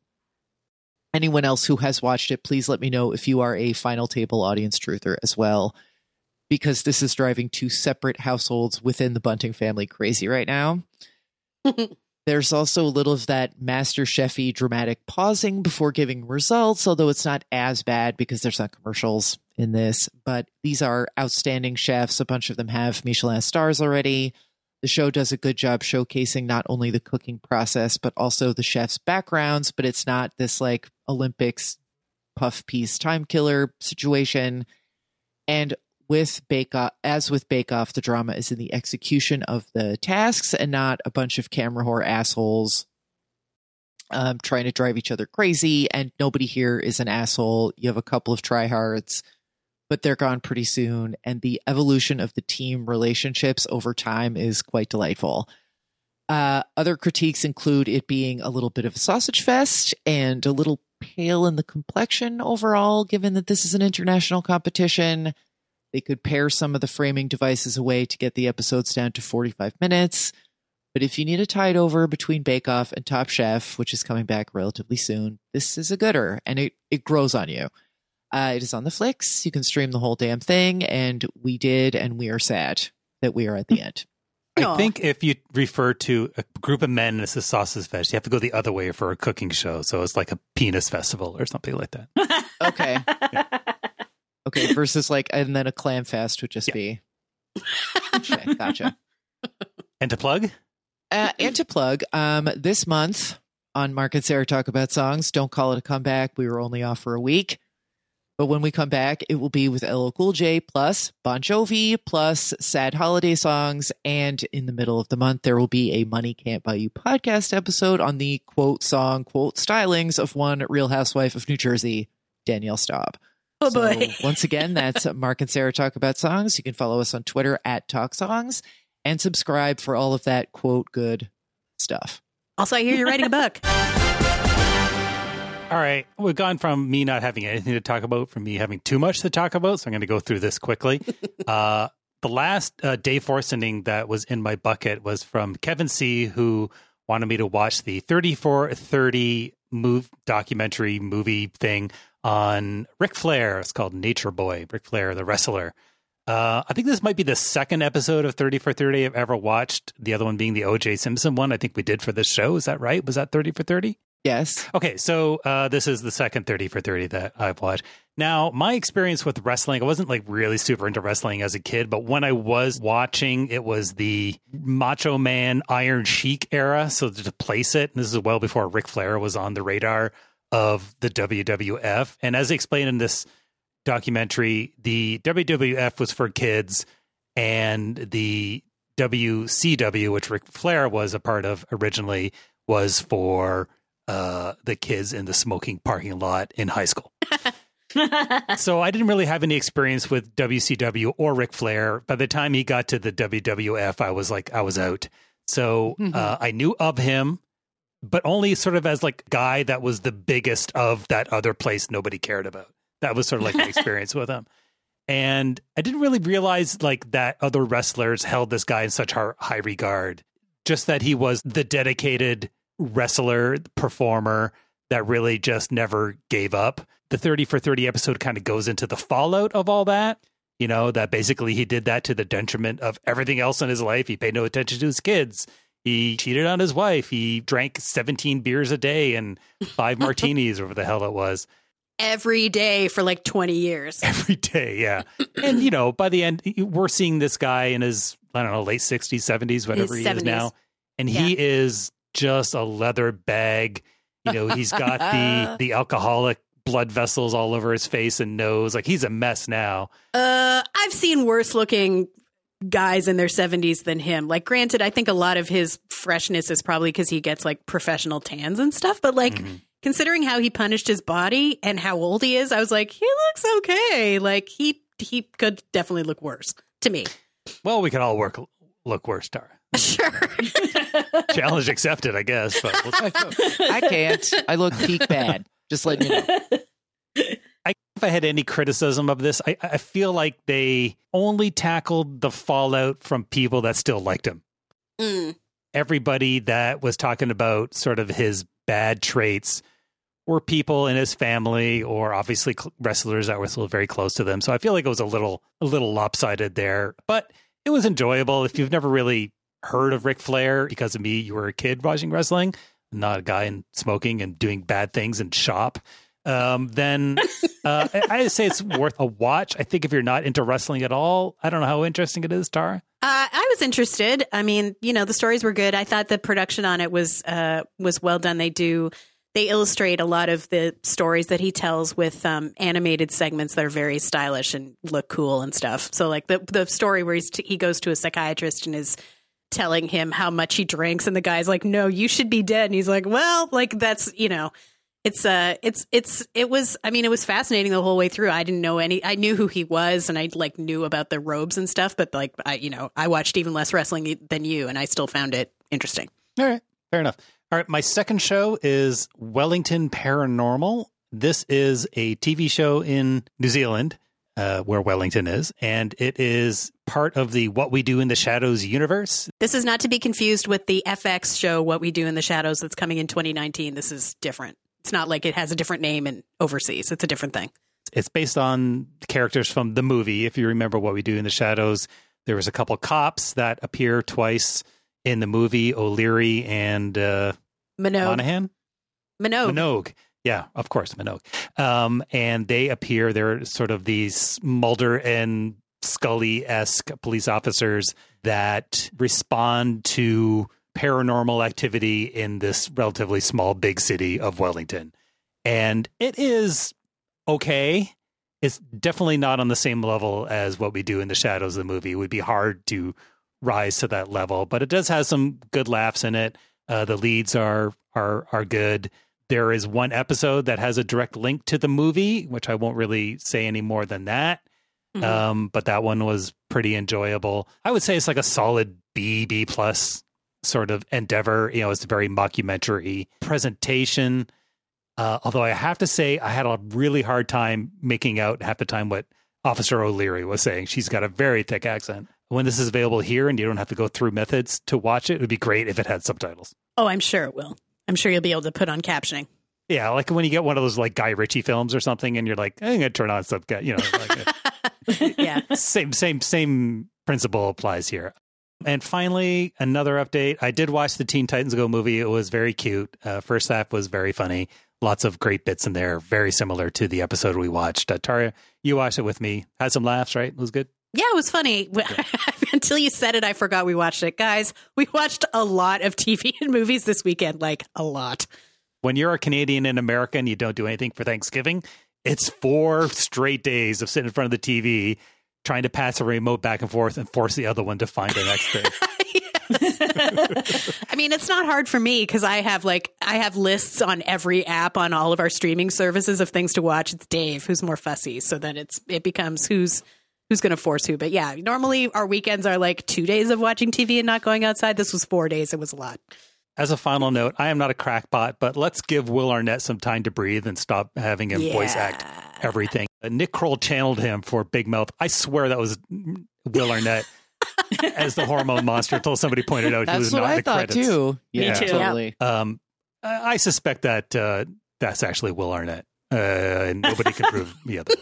Anyone else who has watched it, please let me know if you are a Final Table audience truther as well, because this is driving 2 separate households within the Bunting family crazy right now. There's also a little of that Master Chef-y dramatic pausing before giving results, although it's not as bad because there's not commercials in this. But these are outstanding chefs. A bunch of them have Michelin stars already. The show does a good job showcasing not only the cooking process, but also the chefs' backgrounds. But it's not this like Olympics puff piece time killer situation. And with Bake Off, as with Bake Off, the drama is in the execution of the tasks and not a bunch of camera whore assholes trying to drive each other crazy. And nobody here is an asshole. You have a couple of tryhards, but they're gone pretty soon. And the evolution of the team relationships over time is quite delightful. Other critiques include it being a little bit of a sausage fest and a little pale in the complexion overall, given that this is an international competition. They could pare some of the framing devices away to get the episodes down to 45 minutes. But if you need a tide over between Bake Off and Top Chef, which is coming back relatively soon, this is a gooder, and it grows on you. It is on the Flicks. You can stream the whole damn thing, and we did, and we are sad that we are at the end. I think if you refer to a group of men as a sausage fest, you have to go the other way for a cooking show. So it's like a penis festival or something like that. Okay. Yeah. Okay, versus like, and then a clam fest would just be. Okay, gotcha. And to plug? This month on Mark and Sarah Talk About Songs, don't call it a comeback. We were only off for a week. But when we come back, it will be with LL Cool J plus Bon Jovi plus sad holiday songs. And in the middle of the month, there will be a Money Can't Buy You podcast episode on the quote song, quote stylings of one Real Housewife of New Jersey, Danielle Staub. Oh boy. So, once again, that's Mark and Sarah Talk About Songs. You can follow us on Twitter at Talk Songs and subscribe for all of that quote good stuff. Also, I hear you're writing a book. All right. We've gone from me not having anything to talk about from me having too much to talk about. So I'm going to go through this quickly. The last Dayforce ending that was in my bucket was from Kevin C., who wanted me to watch the 3430 documentary movie thing on Ric Flair. It's called Nature Boy, Ric Flair, the wrestler. I think this might be the second episode of 30 for 30 I've ever watched. The other one being the O.J. Simpson one. I think we did for this show. Is that right? Was that 30 for 30? Yes. Okay, so this is the second 30 for 30 that I've watched. Now, my experience with wrestling, I wasn't like really super into wrestling as a kid, but when I was watching, it was the Macho Man Iron Sheik era. So to place it, and this is well before Ric Flair was on the radar of the WWF. And as explained in this documentary, the WWF was for kids, and the WCW, which Ric Flair was a part of originally, was for the kids in the smoking parking lot in high school. So I didn't really have any experience with WCW or Ric Flair. By the time he got to the WWF, I was out. So I knew of him, but only sort of as like guy that was the biggest of that other place nobody cared about. That was sort of like my experience with him. And I didn't really realize like that other wrestlers held this guy in such high regard. Just that he was the dedicated wrestler, performer that really just never gave up. The 30 for 30 episode kind of goes into the fallout of all that. You know, that basically he did that to the detriment of everything else in his life. He paid no attention to his kids. He cheated on his wife. He drank 17 beers a day and 5 martinis, or whatever the hell it was. Every day for like 20 years. Every day, yeah. And, you know, by the end, we're seeing this guy in his, I don't know, late 60s, 70s, whatever he is now. And he is just a leather bag. You know, he's got the alcoholic blood vessels all over his face and nose. Like, he's a mess now. I've seen worse looking guys in their 70s than him. Like, granted, I think a lot of his freshness is probably because he gets like professional tans and stuff. But like, considering how he punished his body and how old he is, I was like, he looks okay. Like, he could definitely look worse to me. Well, we could all look worse, Tara. Sure. Challenge accepted, I guess. But I can't. I look peak bad. Just letting you know. If I had any criticism of this, I feel like they only tackled the fallout from people that still liked him. Everybody that was talking about sort of his bad traits were people in his family, or obviously wrestlers that were still very close to them. So I feel like it was a little lopsided there, but it was enjoyable. If you've never really heard of Ric Flair because of me, you were a kid watching wrestling, not a guy in smoking and doing bad things in shop, then I say it's worth a watch. I think if you're not into wrestling at all, I don't know how interesting it is, Tara. I was interested. I mean, you know, the stories were good. I thought the production on it was well done. They illustrate a lot of the stories that he tells with animated segments that are very stylish and look cool and stuff. So like the story where he goes to a psychiatrist and is telling him how much he drinks, and the guy's like, no, you should be dead. And he's like, well, like that's, you know, it was fascinating the whole way through. I didn't know I knew who he was, and I like knew about the robes and stuff, but like, I watched even less wrestling than you, and I still found it interesting. All right. Fair enough. All right. My second show is Wellington Paranormal. This is a TV show in New Zealand, where Wellington is, and it is part of the What We Do in the Shadows universe. This is not to be confused with the FX show What We Do in the Shadows that's coming in 2019. This is different. It's not like it has a different name in overseas. It's a different thing. It's based on characters from the movie. If you remember What We Do in the Shadows, there was a couple cops that appear twice in the movie, O'Leary and Monaghan? Minogue. Yeah, of course, Minogue. And they appear, they're sort of these Mulder and Scully-esque police officers that respond to paranormal activity in this relatively small, big city of Wellington. And it is okay. It's definitely not on the same level as What We Do in the Shadows of the movie. It would be hard to rise to that level, but it does have some good laughs in it. The leads are good. There is one episode that has a direct link to the movie, which I won't really say any more than that. But that one was pretty enjoyable. I would say it's like a solid B plus sort of endeavor. You know, it's a very mockumentary presentation. Although I have to say, I had a really hard time making out half the time what Officer O'Leary was saying. She's got a very thick accent. When this is available here and you don't have to go through methods to watch it would be great if it had subtitles. Oh, I'm sure it will. I'm sure you'll be able to put on captioning. Yeah, like when you get one of those like Guy Ritchie films or something and you're like, I'm going to turn on subtitles, you know. Like Yeah. Same principle applies here. And finally, another update. I did watch the Teen Titans Go movie. It was very cute. First half was very funny. Lots of great bits in there, very similar to the episode we watched. Tara, you watched it with me. Had some laughs, right? It was good. Yeah, it was funny. Until you said it, I forgot we watched it. Guys, we watched a lot of TV and movies this weekend, like a lot. When you're a Canadian in America and you don't do anything for Thanksgiving, it's 4 straight days of sitting in front of the TV, trying to pass a remote back and forth and force the other one to find the next thing. I mean, it's not hard for me because I have lists on every app on all of our streaming services of things to watch. It's Dave who's more fussy, so then it becomes who's going to force who. But yeah, normally our weekends are like 2 days of watching TV and not going outside. This was 4 days. It was a lot. As a final note, I am not a crackpot, but let's give Will Arnett some time to breathe and stop having him voice act everything. Nick Kroll channeled him for Big Mouth. I swear that was Will Arnett as the hormone monster until somebody pointed out he was not in the credits. That's what I thought too. Yeah, Me too. Totally. I suspect that that's actually Will Arnett. And nobody can prove the other.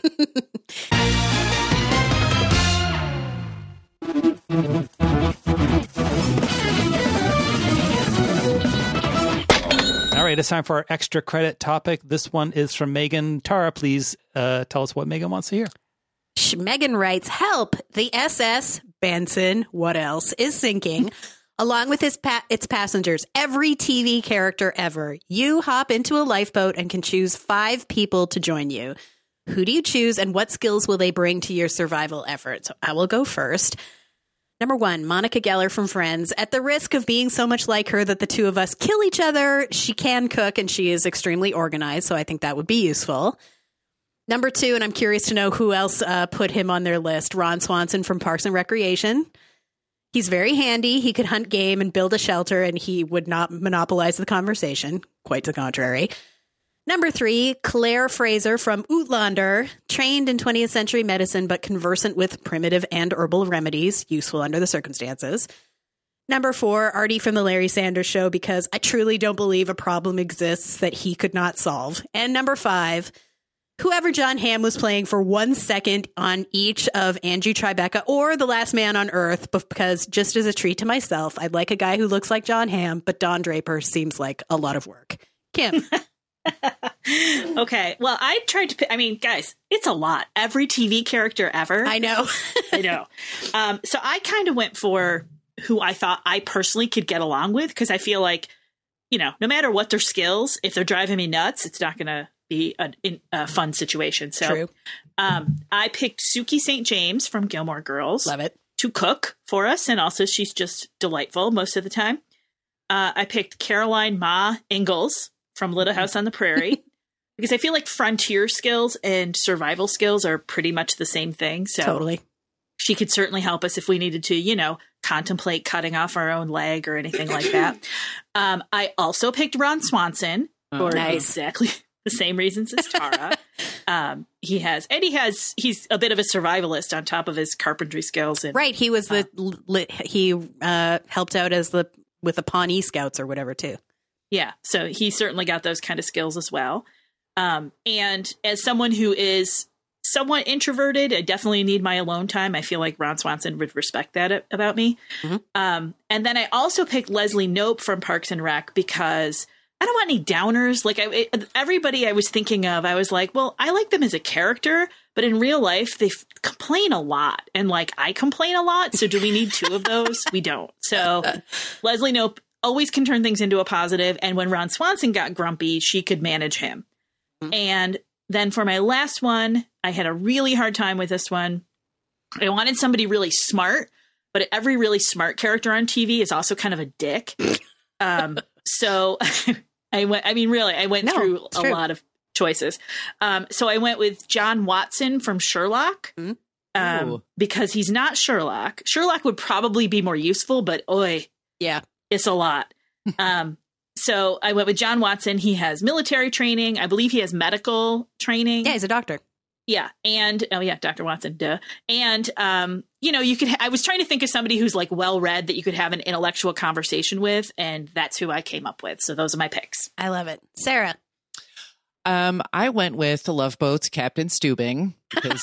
All right, it's time for our extra credit topic. This one is from Megan. Tara, please tell us what Megan wants to hear. Megan writes, help, the SS Benson, what else, is sinking, along with its passengers. Every TV character ever. You hop into a lifeboat and can choose 5 people to join you. Who do you choose and what skills will they bring to your survival effort? So I will go first. Number 1, Monica Geller from Friends. At the risk of being so much like her that the two of us kill each other, she can cook and she is extremely organized, so I think that would be useful. Number 2, and I'm curious to know who else put him on their list, Ron Swanson from Parks and Recreation. He's very handy. He could hunt game and build a shelter, and he would not monopolize the conversation. Quite the contrary. Number 3, Claire Fraser from Outlander, trained in 20th century medicine, but conversant with primitive and herbal remedies, useful under the circumstances. Number 4, Artie from the Larry Sanders Show, because I truly don't believe a problem exists that he could not solve. And number 5, whoever John Hamm was playing for 1 second on each of Angie Tribeca or The Last Man on Earth, because just as a treat to myself, I'd like a guy who looks like John Hamm, but Don Draper seems like a lot of work. Kim. Okay. Well, I tried to pick, I mean, guys, it's a lot. Every TV character ever. I know. I know. So I kind of went for who I thought I personally could get along with, because I feel like, you know, no matter what their skills, if they're driving me nuts, it's not going to be a fun situation. So True. I picked Suki St. James from Gilmore Girls. Love it. To cook for us. And also she's just delightful most of the time. I picked Caroline Ma Ingalls from Little House on the Prairie, because I feel like frontier skills and survival skills are pretty much the same thing. So Totally. she could certainly help us if we needed to, you know, contemplate cutting off our own leg or anything like that. I also picked Ron Swanson for exactly the same reasons as Tara. He's a bit of a survivalist on top of his carpentry skills. And, Right. He was he helped out with the Pawnee Scouts or whatever too. Yeah, so he certainly got those kind of skills as well. And as someone who is somewhat introverted, I definitely need my alone time. I feel like Ron Swanson would respect that about me. Mm-hmm. And then I also picked Leslie Knope from Parks and Rec, because I don't want any downers. Like everybody I was thinking of, I was like, well, I like them as a character, but in real life, they complain a lot. And like, I complain a lot. So do we need 2 of those? We don't. So Leslie Knope always can turn things into a positive. And when Ron Swanson got grumpy, she could manage him. Mm-hmm. And then for my last one, I had a really hard time with this one. I wanted somebody really smart, but every really smart character on TV is also kind of a dick. So I went through a lot of choices. So I went with John Watson from Sherlock. Mm-hmm. Because he's not Sherlock. Sherlock would probably be more useful, but yeah. It's a lot. So I went with John Watson. He has military training. I believe he has medical training. Yeah, he's a doctor. Yeah. And, Dr. Watson, duh. And, I was trying to think of somebody who's like well-read that you could have an intellectual conversation with. And that's who I came up with. So those are my picks. I love it. Sarah. I went with the Love Boat's Captain Steubing, because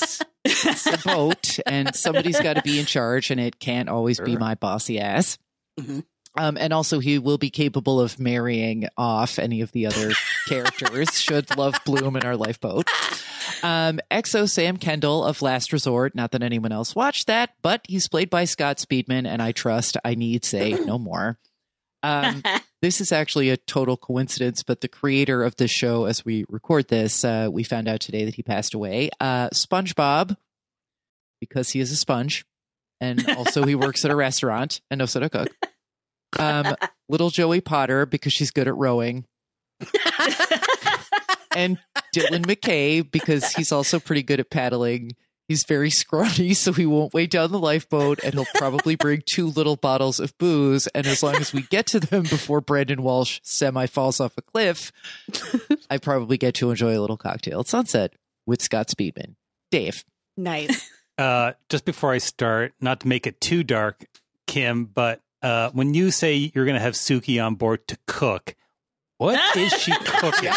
It's a boat, and somebody's got to be in charge, and it can't always be my bossy ass. Mhm. And also, he will be capable of marrying off any of the other characters should love bloom in our lifeboat. XO Sam Kendall of Last Resort. Not that anyone else watched that, but he's played by Scott Speedman, and I need say no more. This is actually a total coincidence, but the creator of this show, as we record this, we found out today that he passed away. SpongeBob, because he is a sponge, and also he works at a restaurant and knows how to cook. Little Joey Potter, because she's good at rowing. And Dylan McKay, because he's also pretty good at paddling. He's very scrawny, so he won't weigh down the lifeboat, and he'll probably bring 2 little bottles of booze. And as long as we get to them before Brandon Walsh semi-falls off a cliff, I probably get to enjoy a little cocktail at sunset with Scott Speedman. Dave. Nice. Just before I start, not to make it too dark, Kim, but when you say you're going to have Suki on board to cook, what is she cooking?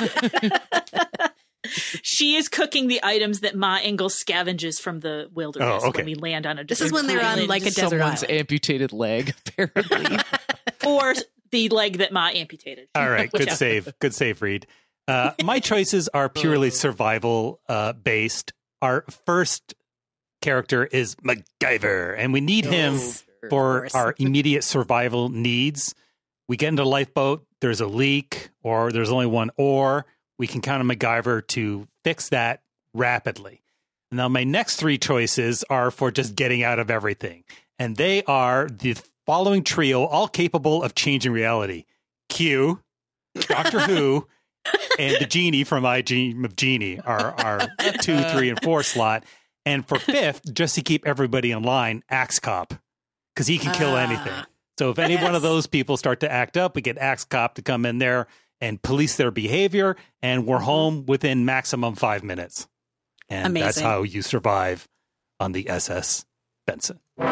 She is cooking the items that Ma Ingalls scavenges from the wilderness when we land on a This is when they're on like a desert Someone's island. amputated leg, apparently. or the leg that Ma amputated. All right, good save. Good save, Reed. My choices are purely survival based. Our first character is MacGyver, and we need him for our immediate survival needs. We get into a lifeboat, there's a leak, or there's only one oar. We can count on MacGyver to fix that rapidly. Now, my next 3 choices are for just getting out of everything. And they are the following trio, all capable of changing reality. Q, Doctor Who, and the genie from I Dream of Genie are our 2, 3, and 4 slot. And for 5th, just to keep everybody in line, Axe Cop, because he can kill anything. So if any one of those people start to act up, we get Axe Cop to come in there and police their behavior, and we're home within maximum 5 minutes. And that's how you survive on the SS Benson. All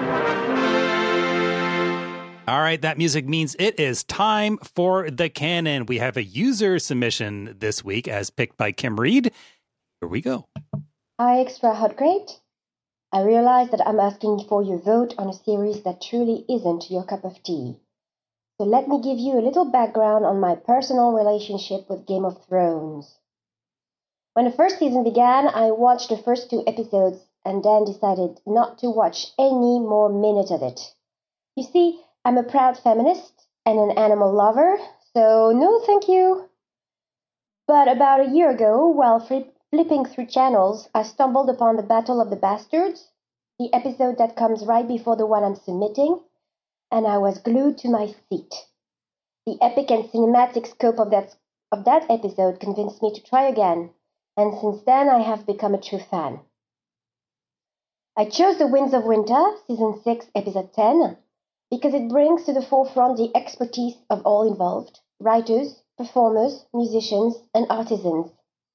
right, that music means it is time for the canon. We have a user submission this week as picked by Kim Reed. Here we go. Hi, Extra Hot Crate. I realize that I'm asking for your vote on a series that truly isn't your cup of tea. So let me give you a little background on my personal relationship with Game of Thrones. When the first season began, I watched the first 2 episodes and then decided not to watch any more minute of it. You see, I'm a proud feminist and an animal lover, so no thank you. But about a year ago, while flipping through channels, I stumbled upon the Battle of the Bastards, the episode that comes right before the one I'm submitting, and I was glued to my seat. The epic and cinematic scope of that episode convinced me to try again, and since then I have become a true fan. I chose The Winds of Winter, Season 6, Episode 10, because it brings to the forefront the expertise of all involved, writers, performers, musicians, and artisans.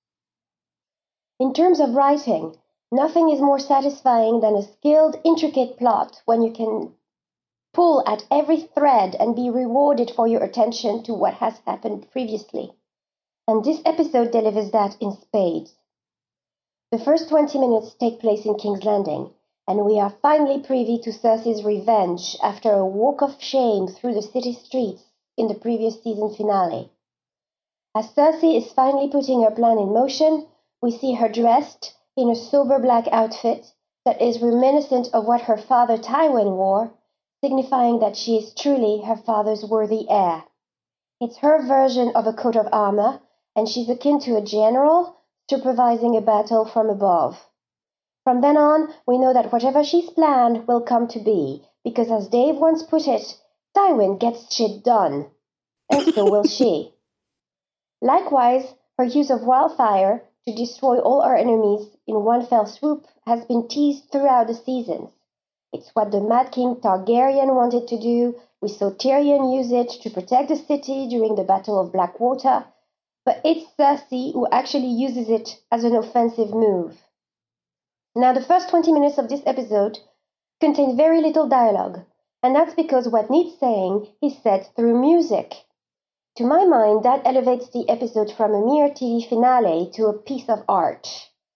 In terms of writing, nothing is more satisfying than a skilled, intricate plot when you can pull at every thread and be rewarded for your attention to what has happened previously. And this episode delivers that in spades. The first 20 minutes take place in King's Landing, and we are finally privy to Cersei's revenge after a walk of shame through the city streets in the previous season finale. As Cersei is finally putting her plan in motion, we see her dressed in a sober black outfit that is reminiscent of what her father Tywin wore, signifying that she is truly her father's worthy heir. It's her version of a coat of armor, and she's akin to a general supervising a battle from above. From then on, we know that whatever she's planned will come to be, because as Dave once put it, Tywin gets shit done, and so will she. Likewise, her use of wildfire to destroy all our enemies in one fell swoop has been teased throughout the seasons. It's what the Mad King Targaryen wanted to do. We saw Tyrion use it to protect the city during the Battle of Blackwater, but it's Cersei who actually uses it as an offensive move. Now, the first 20 minutes of this episode contain very little dialogue, and that's because what needs saying is said through music. To my mind, that elevates the episode from a mere TV finale to a piece of art.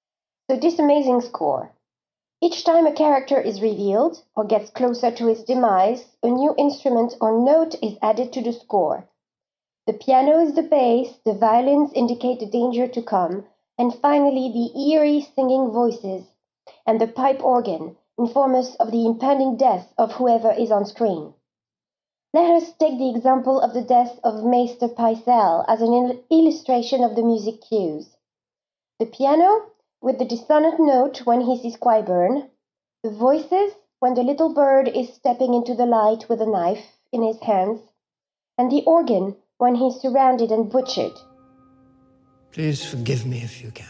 So this amazing score. Each time a character is revealed or gets closer to its demise, a new instrument or note is added to the score. The piano is the bass, the violins indicate the danger to come, and finally the eerie singing voices and the pipe organ inform us of the impending death of whoever is on screen. Let us take the example of the death of Meister Pycelle as an illustration of the music cues. The piano, with the dissonant note when he sees Qyburn, the voices when the little bird is stepping into the light with a knife in his hands, and the organ when he's surrounded and butchered. Please forgive me if you can.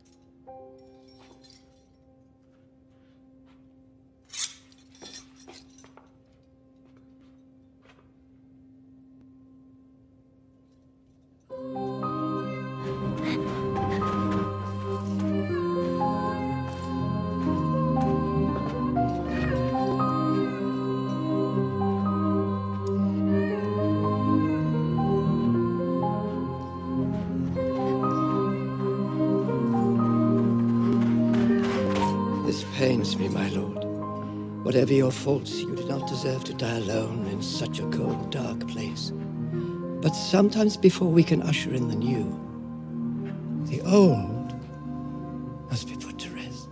This pains me, my lord. Whatever your faults, you do not deserve to die alone in such a cold, dark place. But sometimes before we can usher in the new, the old must be put to rest.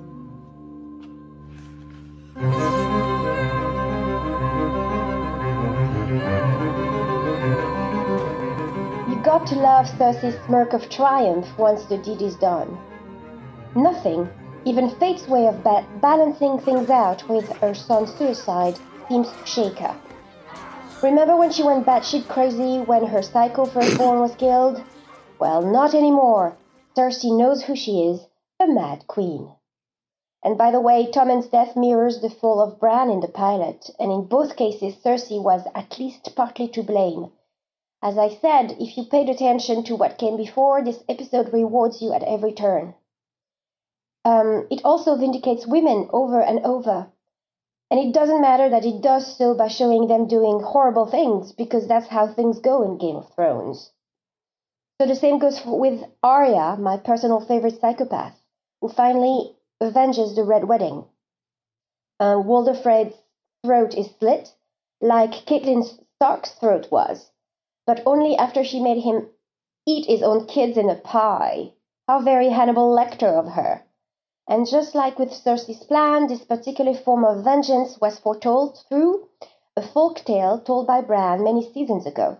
You got to love Cersei's smirk of triumph once the deed is done. Nothing, even fate's way of balancing things out with her son's suicide, seems to shake her. Remember when she went batshit crazy when her psycho firstborn was killed? Well, not anymore. Cersei knows who she is, the Mad Queen. And by the way, Tommen's death mirrors the fall of Bran in the pilot, and in both cases Cersei was at least partly to blame. As I said, if you paid attention to what came before, this episode rewards you at every turn. It also vindicates women over and over. And it doesn't matter that it does so by showing them doing horrible things, because that's how things go in Game of Thrones. So the same goes with Arya, my personal favorite psychopath, who finally avenges the Red Wedding. Walder Frey's throat is slit, like Catelyn Stark's throat was, but only after she made him eat his own kids in a pie. How very Hannibal Lecter of her. And just like with Cersei's plan, this particular form of vengeance was foretold through a folk tale told by Bran many seasons ago.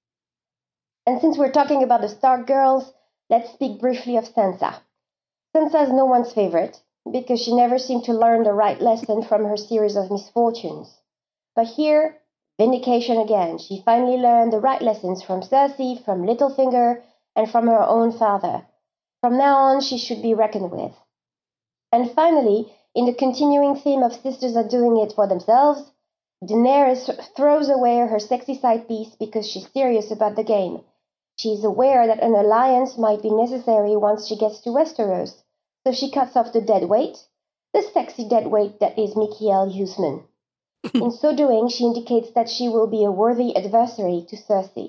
And since we're talking about the Stark girls, let's speak briefly of Sansa. Sansa is no one's favorite, because she never seemed to learn the right lesson from her series of misfortunes. But here, vindication again. She finally learned the right lessons from Cersei, from Littlefinger, and from her own father. From now on, she should be reckoned with. And finally, in the continuing theme of sisters are doing it for themselves, Daenerys throws away her sexy side piece because she's serious about the game. She is aware that an alliance might be necessary once she gets to Westeros, so she cuts off the deadweight, the sexy deadweight that is Mikael Huisman. In so doing, she indicates that she will be a worthy adversary to Cersei.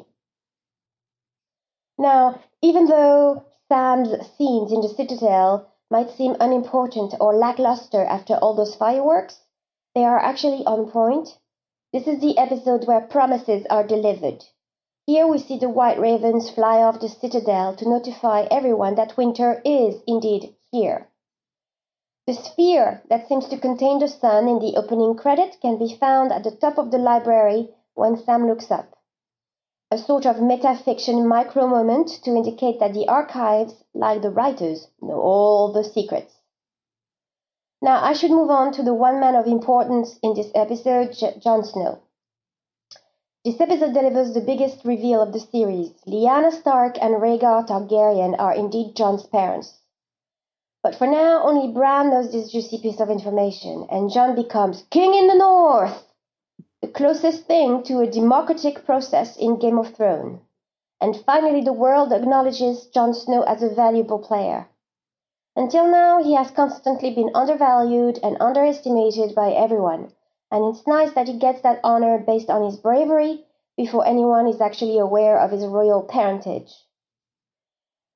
Now, even though Sam's scenes in the Citadel might seem unimportant or lackluster after all those fireworks, they are actually on point. This is the episode where promises are delivered. Here we see the White Ravens fly off the Citadel to notify everyone that winter is indeed here. The sphere that seems to contain the sun in the opening credit can be found at the top of the library when Sam looks up. A sort of metafiction micro-moment to indicate that the archives, like the writers, know all the secrets. Now, I should move on to the one man of importance in this episode, Jon Snow. This episode delivers the biggest reveal of the series. Lyanna Stark and Rhaegar Targaryen are indeed Jon's parents. But for now, only Bran knows this juicy piece of information, and Jon becomes King in the North! The closest thing to a democratic process in Game of Thrones. And finally the world acknowledges Jon Snow as a valuable player. Until now, he has constantly been undervalued and underestimated by everyone, and it's nice that he gets that honor based on his bravery before anyone is actually aware of his royal parentage.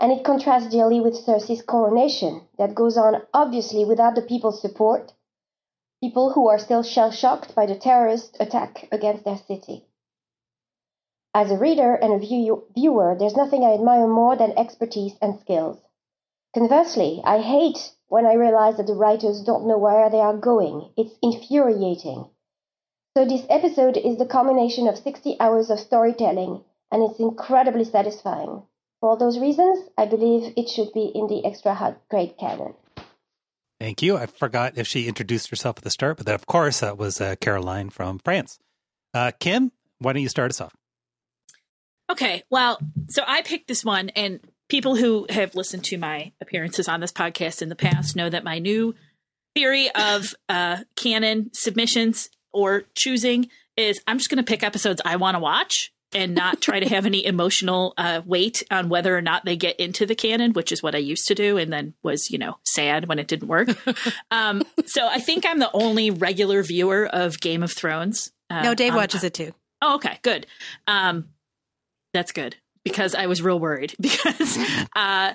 and it contrasts dearly with Cersei's coronation that goes on obviously without the people's support, people who are still shell-shocked by the terrorist attack against their city. As a reader and a viewer, there's nothing I admire more than expertise and skills. Conversely, I hate when I realize that the writers don't know where they are going. It's infuriating. So this episode is the culmination of 60 hours of storytelling, and it's incredibly satisfying. For all those reasons, I believe it should be in the extra hot grade canon. Thank you. I forgot if she introduced herself at the start, but of course that was Caroline from France. Kim, why don't you start us off? Okay, well, so I picked this one, and people who have listened to my appearances on this podcast in the past know that my new theory of canon submissions or choosing is I'm just going to pick episodes I want to watch and not try to have any emotional weight on whether or not they get into the canon, which is what I used to do and then was, sad when it didn't work. So I think I'm the only regular viewer of Game of Thrones. No, Dave watches it too. Oh, okay, good. That's good because I was real worried because I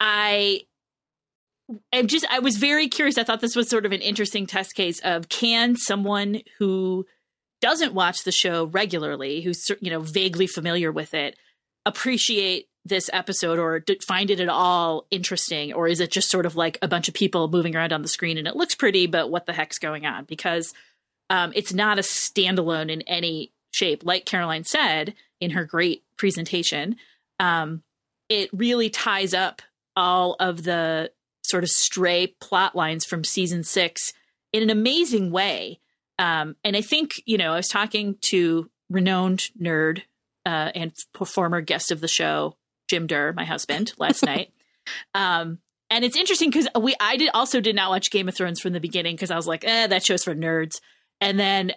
was very curious. I thought this was sort of an interesting test case of can someone who doesn't watch the show regularly, who's vaguely familiar with it, appreciate this episode or find it at all interesting, or is it just sort of like a bunch of people moving around on the screen and it looks pretty, but what the heck's going on? Because it's not a standalone in any shape. Like Caroline said in her great presentation, it really ties up all of the sort of stray plot lines from season 6 in an amazing way. And I think, I was talking to renowned nerd and former guest of the show, Jim Durr, my husband, last night. And it's interesting because I did not watch Game of Thrones from the beginning because I was like, that show's for nerds. And then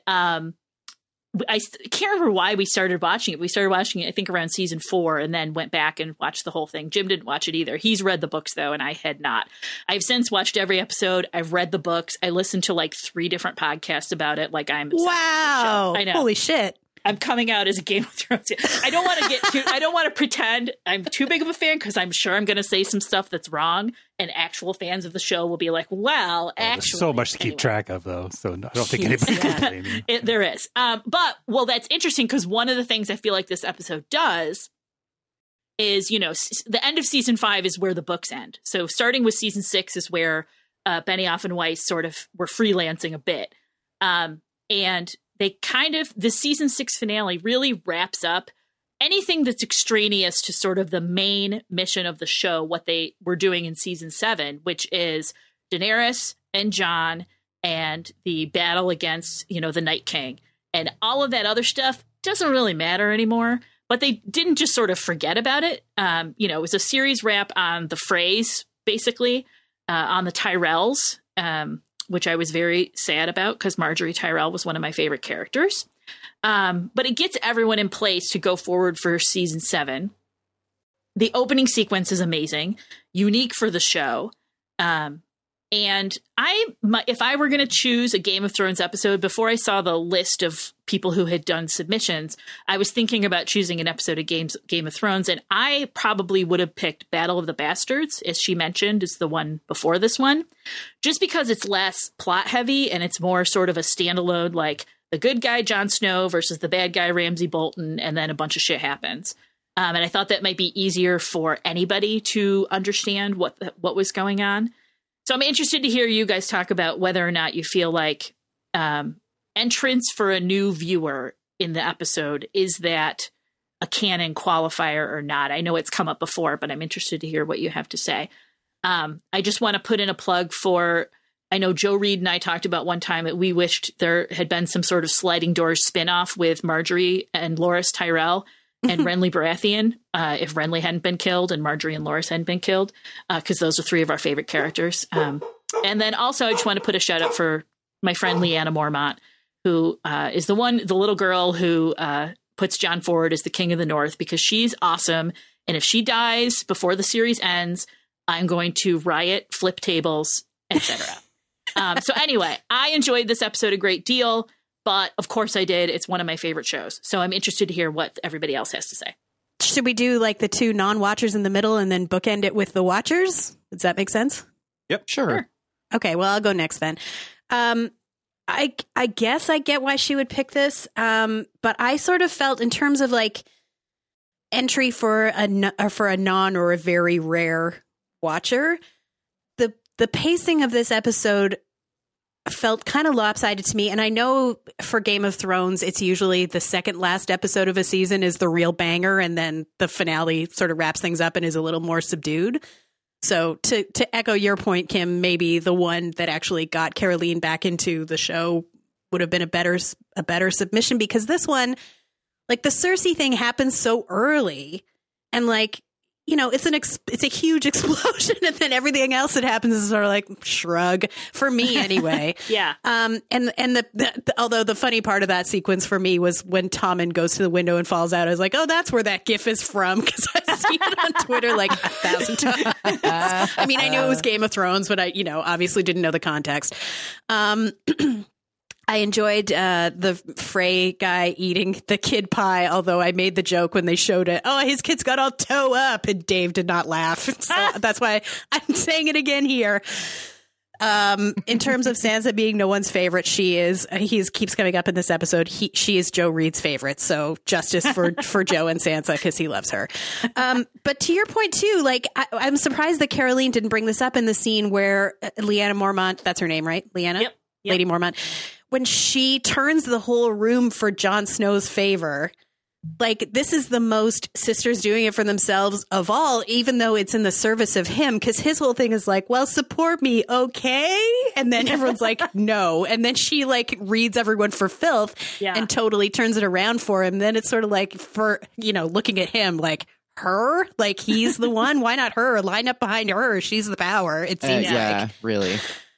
I can't remember why we started watching it. We started watching it, I think, around season 4 and then went back and watched the whole thing. Jim didn't watch it either. He's read the books, though, and I had not. I've since watched every episode. I've read the books. I listened to like 3 different podcasts about it. Like I'm obsessed with the show. I know. Holy shit. I'm coming out as a Game of Thrones. I don't want to pretend I'm too big of a fan because I'm sure I'm going to say some stuff that's wrong, and actual fans of the show will be like, well, actually. There's so much to keep track of, though, so I don't think anybody can blame you. There is. That's interesting because one of the things I feel like this episode does is, the end of season 5 is where the books end. So starting with season 6 is where Benioff and Weiss sort of were freelancing a bit. And they the season 6 finale really wraps up anything that's extraneous to sort of the main mission of the show, what they were doing in season 7, which is Daenerys and Jon and the battle against, the Night King. And all of that other stuff doesn't really matter anymore. But they didn't just sort of forget about it. It was a series wrap on the Freys, basically, on the Tyrells, which I was very sad about because Marjorie Tyrell was one of my favorite characters. But it gets everyone in place to go forward for season 7. The opening sequence is amazing, unique for the show. And if I were going to choose a Game of Thrones episode, before I saw the list of people who had done submissions, I was thinking about choosing an episode of Game of Thrones, and I probably would have picked Battle of the Bastards, as she mentioned, is the one before this one, just because it's less plot heavy and it's more sort of a standalone, like the good guy Jon Snow versus the bad guy Ramsay Bolton, and then a bunch of shit happens. And I thought that might be easier for anybody to understand what was going on. So I'm interested to hear you guys talk about whether or not you feel like entrance for a new viewer in the episode, is that a canon qualifier or not? I know it's come up before, but I'm interested to hear what you have to say. I just want to put in a plug for, I know Joe Reed and I talked about one time that we wished there had been some sort of sliding doors spinoff with Marjorie and Loras Tyrell and Renly Baratheon, if Renly hadn't been killed and Marjorie and Loras hadn't been killed, because those are 3 of our favorite characters. And then also I just want to put a shout out for my friend Lyanna Mormont, who is the little girl who puts Jon forward as the King of the North, because she's awesome. And if she dies before the series ends, I'm going to riot, flip tables, etc. So anyway, I enjoyed this episode a great deal. But of course I did. It's one of my favorite shows. So I'm interested to hear what everybody else has to say. should we do like the two non-watchers in the middle and then bookend it with the watchers? Does that make sense? Yep, Sure. Okay, well, I'll go next then. I guess I get why she would pick this, but I sort of felt in terms of like entry for a non or a very rare watcher, the pacing of this episode felt kind of lopsided to me. And I know for Game of Thrones, it's usually the second last episode of a season is the real banger, and then the finale sort of wraps things up and is a little more subdued. So to echo your point, Kim, maybe the one that actually got Caroline back into the show would have been a better submission, because this one, like the Cersei thing happens so early, and like, you know, it's a huge explosion, and then everything else that happens is sort of like shrug for me anyway. Yeah. And although the funny part of that sequence for me was when Tommen goes to the window and falls out. I was like, oh, that's where that GIF is from, because I've seen it on Twitter like 1,000 times. I mean, I knew it was Game of Thrones, but I, obviously didn't know the context. I enjoyed the Frey guy eating the kid pie, although I made the joke when they showed it. Oh, his kid's got all toe up, and Dave did not laugh. So that's why I'm saying it again here. In terms of Sansa being no one's favorite, he keeps coming up in this episode. She is Joe Reed's favorite. So justice for Joe and Sansa, because he loves her. But to your point too, like I'm surprised that Caroline didn't bring this up in the scene where Lyanna Mormont, that's her name, right? Lyanna? Yep. Lady Mormont. When she turns the whole room for Jon Snow's favor, like this is the most sisters doing it for themselves of all, even though it's in the service of him, because his whole thing is like, well, support me, okay? And then everyone's like, no. And then she like reads everyone for filth and totally turns it around for him. Then it's sort of like for, looking at him like, her? Like he's the one? Why not her? Line up behind her. She's the power, it seems like. Yeah, really.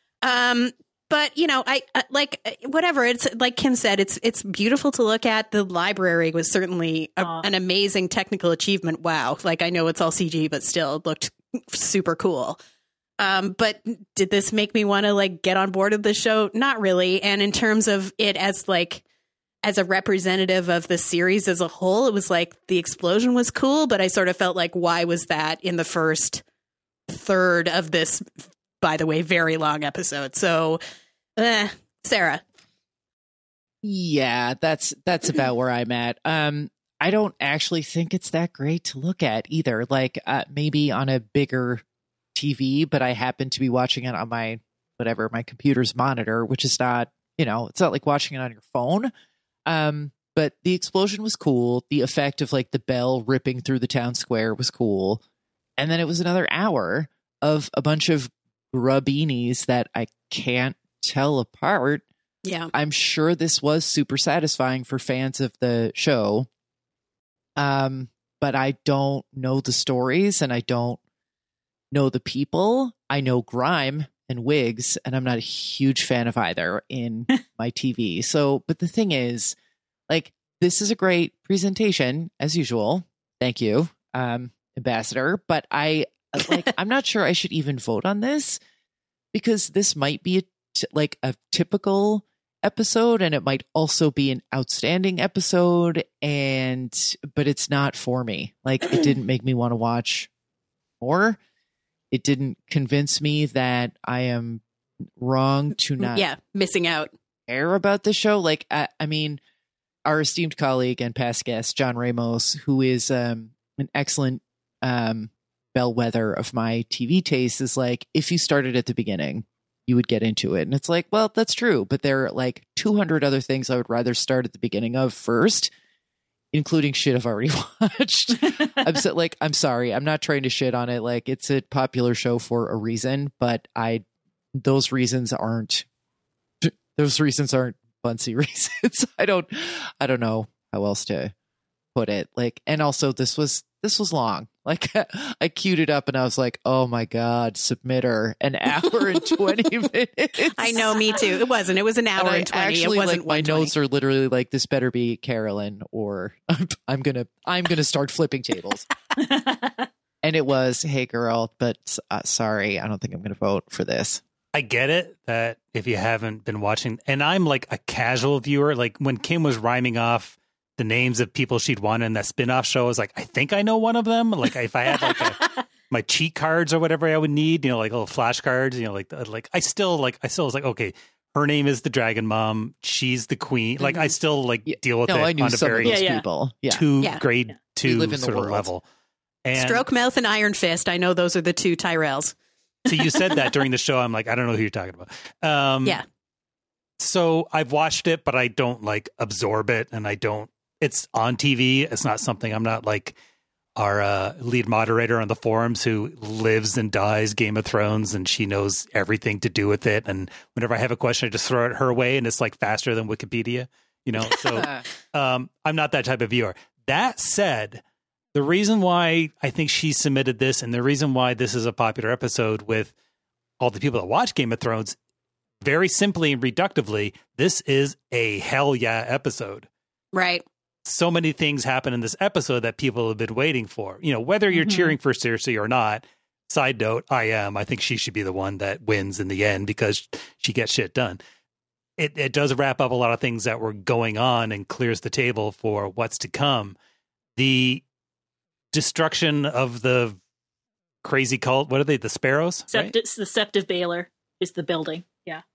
But, I like whatever. It's like Kim said, it's beautiful to look at. The library was certainly an amazing technical achievement. Wow. Like I know it's all CG, but still it looked super cool. But did this make me want to like get on board with the show? Not really. And in terms of it as a representative of the series as a whole, it was like the explosion was cool, but I sort of felt like, why was that in the first third of this, by the way, very long episode? So, Sarah. Yeah, that's about where I'm at. I don't actually think it's that great to look at either. Like maybe on a bigger TV, but I happen to be watching it on my computer's monitor, which is not, it's not like watching it on your phone. But the explosion was cool. The effect of like the bell ripping through the town square was cool. And then it was another hour of a bunch of grubbinis that I can't tell apart. Yeah. I'm sure this was super satisfying for fans of the show. But I don't know the stories and I don't know the people. I know grime and wigs, and I'm not a huge fan of either in my TV. So, but the thing is, like, this is a great presentation as usual. Thank you, Ambassador. But I'm not sure I should even vote on this, because this might be a typical episode, and it might also be an outstanding episode, but it's not for me. Like, it didn't make me want to watch more. It didn't convince me that I am wrong to not missing out care about the show. Like, I mean, our esteemed colleague and past guest, John Ramos, who is an excellent bellwether of my TV taste, is like, if you started at the beginning, you would get into it. And it's like, well, that's true. But there are like 200 other things I would rather start at the beginning of first, including shit I've already watched. I'm sorry. I'm not trying to shit on it. Like, it's a popular show for a reason, but those reasons aren't Bunsey reasons. I don't know how else to put it. Like, and also this was long. Like, I queued it up and I was like, oh my God, submitter, an hour and 20 minutes. I know, me too. It wasn't. It was an hour and 20. Actually, it wasn't like, my notes are literally like, this better be Carolyn, or I'm gonna start flipping tables. And it was, hey girl, but sorry, I don't think I'm gonna vote for this. I get it that if you haven't been watching, and I'm like a casual viewer, like when Kim was rhyming off the names of people she'd wanted in that spin-off show. I was like, I think I know one of them. Like if I had like my cheat cards or whatever I would need, like little flashcards, I still was like, okay, her name is the Dragon Mom. She's the queen. Like I still deal with it I knew on a some very of those people. Yeah. grade 2 live in the sort of world. level. And Stroke Mouth and Iron Fist. I know those are the 2 Tyrells. so you said that during the show. I'm like, I don't know who you're talking about. Yeah. So I've watched it, but I don't absorb it, and it's on TV. It's not something, I'm not like our lead moderator on the forums who lives and dies Game of Thrones, and she knows everything to do with it. And whenever I have a question, I just throw it her way, and it's faster than Wikipedia, So I'm not that type of viewer. That said, the reason why I think she submitted this, and the reason why this is a popular episode with all the people that watch Game of Thrones, very simply and reductively, this is a hell yeah episode. Right. So many things happen in this episode that people have been waiting for. Whether you're cheering for Cersei or not, side note, I am. I think she should be the one that wins in the end because she gets shit done. It does wrap up a lot of things that were going on and clears the table for what's to come. The destruction of the crazy cult, what are they, the Sparrows? Right? The Septive Baylor is the building. Yeah.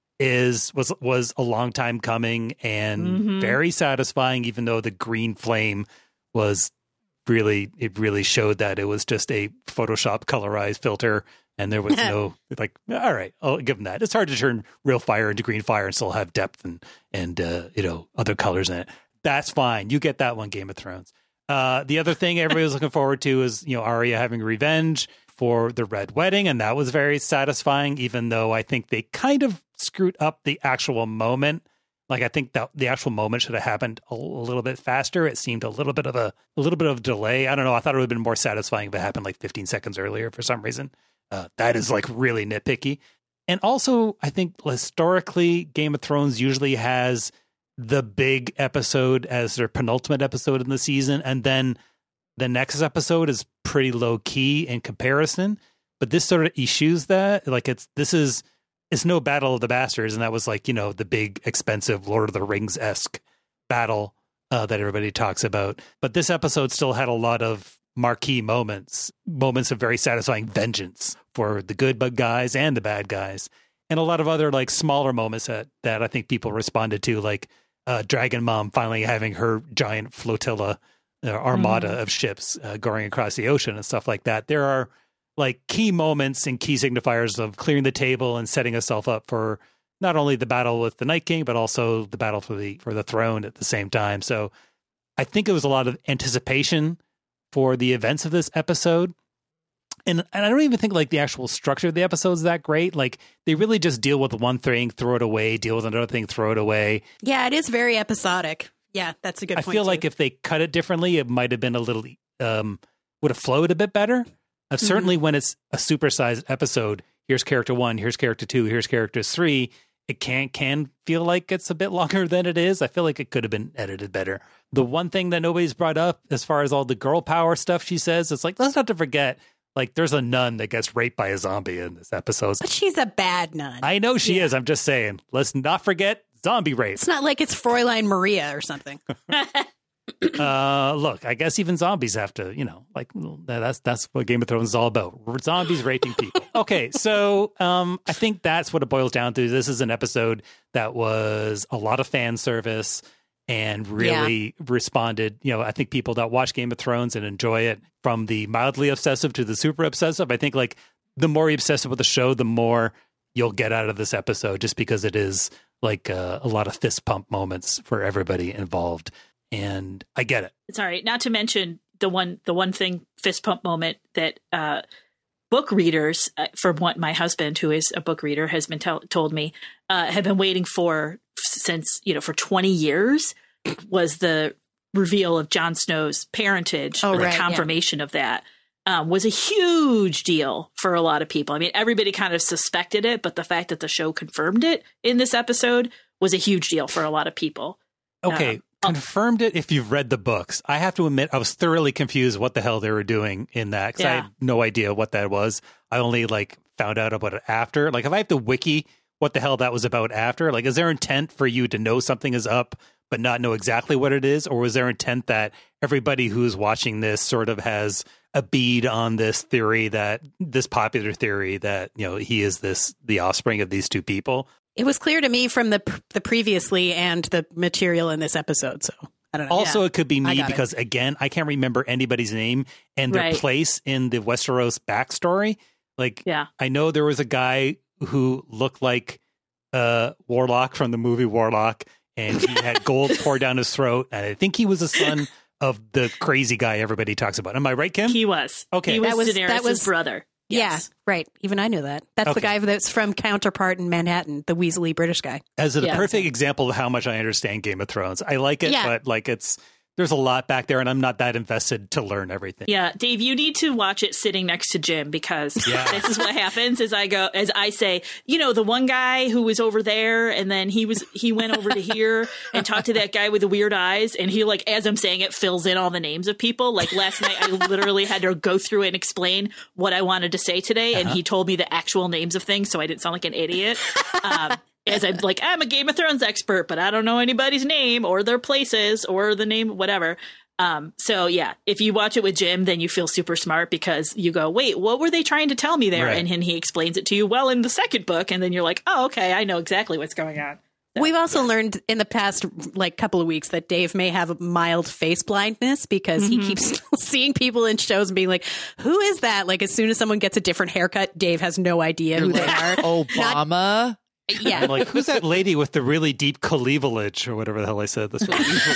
Was a long time coming and very satisfying, even though the green flame was really showed that it was just a Photoshop colorized filter, and there was no all right, I'll give them that. It's hard to turn real fire into green fire and still have depth and other colors in it. That's fine. You get that one, Game of Thrones. The other thing everybody was looking forward to is Arya having revenge for the Red Wedding, and that was very satisfying, even though I think they kind of screwed up the actual moment. I think that the actual moment should have happened a little bit faster. It seemed a little bit of a delay. I don't know. I thought it would have been more satisfying if it happened 15 seconds earlier for some reason. That is really nitpicky. And also, I think historically, Game of Thrones usually has the big episode as their penultimate episode in the season, and then the next episode is pretty low key in comparison. But this sort of eschews that. It's no Battle of the Bastards, and that was the big expensive Lord of the Rings-esque battle that everybody talks about. But this episode still had a lot of marquee moments of very satisfying vengeance for the good guys and the bad guys, and a lot of other smaller moments that I think people responded to, Dragon Mom finally having her giant flotilla armada of ships going across the ocean and stuff like that. There are key moments and key signifiers of clearing the table and setting us up for not only the battle with the Night King, but also the battle for the throne at the same time. So I think it was a lot of anticipation for the events of this episode. And I don't even think the actual structure of the episode is that great. They really just deal with one thing, throw it away, deal with another thing, throw it away. Yeah, it is very episodic. Yeah, that's a good point. I feel like if they cut it differently, it might have been a little, would have flowed a bit better. Certainly when it's a supersized episode, here's character 1, here's character 2, here's character 3, it can feel like it's a bit longer than it is. I feel like it could have been edited better. The one thing that nobody's brought up as far as all the girl power stuff she says, it's let's not forget, there's a nun that gets raped by a zombie in this episode. But she's a bad nun. I know she is. I'm just saying, let's not forget zombie rape. It's not like it's Fräulein Maria or something. Look, I guess even zombies have to, that's what Game of Thrones is all about. Zombies raping people. Okay, so I think that's what it boils down to. This is an episode that was a lot of fan service and really responded. I think people that watch Game of Thrones and enjoy it, from the mildly obsessive to the super obsessive, I think the more you're obsessive with the show, the more you'll get out of this episode, just because it is a lot of fist pump moments for everybody involved. And I get it. It's all right. Not to mention the one thing fist pump moment that book readers, from what my husband, who is a book reader, has been told me, have been waiting for since for 20 years, was the reveal of Jon Snow's parentage. The confirmation of that was a huge deal for a lot of people. I mean, everybody kind of suspected it, but the fact that the show confirmed it in this episode was a huge deal for a lot of people. Okay. Confirmed it if you've read the books. I have to admit, I was thoroughly confused what the hell they were doing in that, because I had no idea what that was. I only found out about it after. If I have to wiki what the hell that was about after, is there intent for you to know something is up but not know exactly what it is? Or was there intent that everybody who's watching this sort of has a bead on this theory, that this popular theory that, he is the offspring of these two people? It was clear to me from the previously and the material in this episode. So I don't know. Also, it could be me because, again, I can't remember anybody's name and their place in the Westeros backstory. I know there was a guy who looked like Warlock from the movie Warlock, and he had gold poured down his throat. And I think he was the son of the crazy guy everybody talks about. Am I right, Kim? He was. Okay. He was Daenerys' brother. Yes. Yeah, right. Even I knew that. That's the guy that's from Counterpart in Manhattan, the Weasley British guy. As a perfect example of how much I understand Game of Thrones. I like it, but there's a lot back there, and I'm not that invested to learn everything. Yeah, Dave, you need to watch it sitting next to Jim, because this is what happens as I say, the one guy who was over there, and then he went over to here and talked to that guy with the weird eyes, and he, as I'm saying it, fills in all the names of people. Like last night, I literally had to go through it and explain what I wanted to say today, and he told me the actual names of things, so I didn't sound like an idiot. As I'm a Game of Thrones expert, but I don't know anybody's name or their places or the name, whatever. If you watch it with Jim, then you feel super smart, because you go, wait, what were they trying to tell me there? Right. And he explains it to you well in the second book. And then you're like, oh, okay, I know exactly what's going on. So, we've also learned in the past, couple of weeks, that Dave may have a mild face blindness, because he keeps seeing people in shows and being like, who is that? As soon as someone gets a different haircut, Dave has no idea who they are. Obama? Yeah. I'm like, who's that lady with the really deep cleavage, or whatever the hell I said? This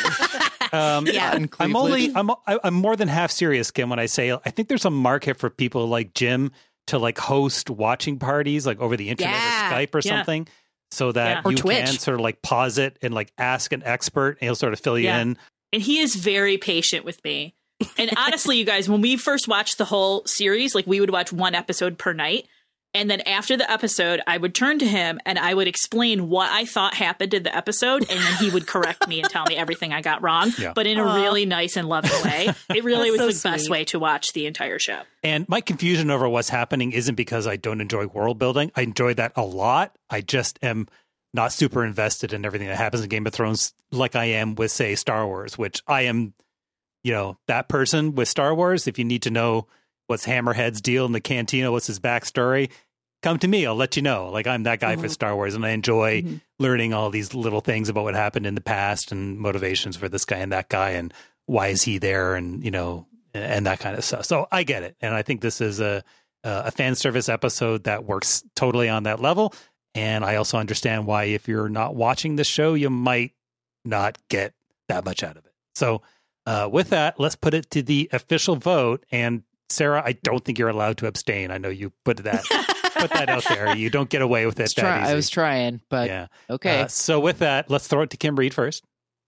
I'm more than half serious, Kim, when I say I think there's a market for people like Jim to host watching parties over the internet or Skype or something, so that you can sort of pause it and ask an expert, and he'll sort of fill you in. And he is very patient with me. And honestly, you guys, when we first watched the whole series, we would watch one episode per night. And then after the episode, I would turn to him and I would explain what I thought happened in the episode. And then he would correct me and tell me everything I got wrong, but in a really nice and loving way. It really was the best way to watch the entire show. And my confusion over what's happening isn't because I don't enjoy world building. I enjoy that a lot. I just am not super invested in everything that happens in Game of Thrones like I am with, say, Star Wars, which I am, that person with Star Wars. If you need to know what's Hammerhead's deal in the cantina, what's his backstory, come to me. I'll let you know. I'm that guy for Star Wars, and I enjoy learning all these little things about what happened in the past and motivations for this guy and that guy and why is he there, and and that kind of stuff. So I get it, and I think this is a fan service episode that works totally on that level. And I also understand why, if you're not watching the show, you might not get that much out of it. So with that, let's put it to the official vote. And Sarah, I don't think you're allowed to abstain. I know you put that out there. You don't get away with it that easy. I was trying, but okay. So with that, let's throw it to Kim Reed first.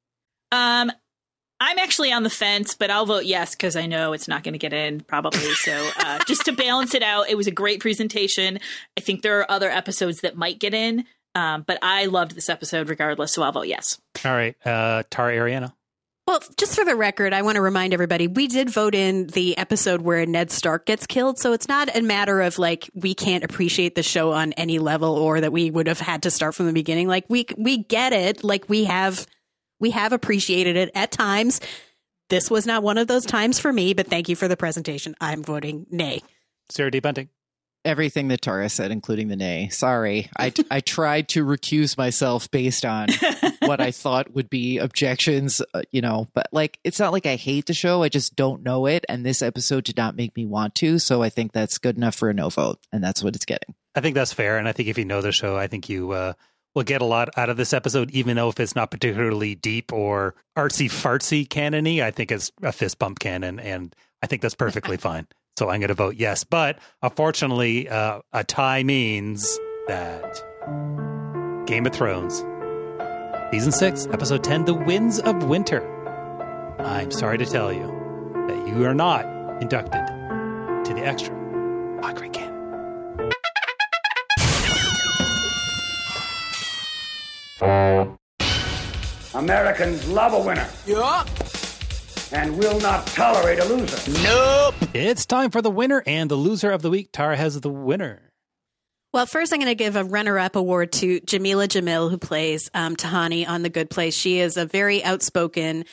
I'm actually on the fence, but I'll vote yes, because I know it's not going to get in probably. So just to balance it out, it was a great presentation. I think there are other episodes that might get in, but I loved this episode regardless, so I'll vote yes. All right. Tara Ariana. Well, just for the record, I want to remind everybody, we did vote in the episode where Ned Stark gets killed. So it's not a matter of we can't appreciate the show on any level, or that we would have had to start from the beginning. We get it. We have appreciated it at times. This was not one of those times for me, but thank you for the presentation. I'm voting nay. Sarah D. Bunting. Everything that Tara said, including the nay. Sorry. I tried to recuse myself based on what I thought would be objections, but it's not like I hate the show. I just don't know it. And this episode did not make me want to. So I think that's good enough for a no vote. And that's what it's getting. I think that's fair. And I think if you know the show, I think you will get a lot out of this episode, even though if it's not particularly deep or artsy-fartsy canon-y. I think it's a fist bump canon. And I think that's perfectly fine. So I'm going to vote yes. But unfortunately, a tie means that Game of Thrones, Season 6, Episode 10, The Winds of Winter. I'm sorry to tell you that you are not inducted to the extra Hot Canon. Americans love a winner. Yeah. And will not tolerate a loser. Nope. It's time for the winner and the loser of the week. Tara has the winner. Well, first I'm going to give a runner-up award to Jamila Jamil, who plays Tahani on The Good Place. She is a very outspoken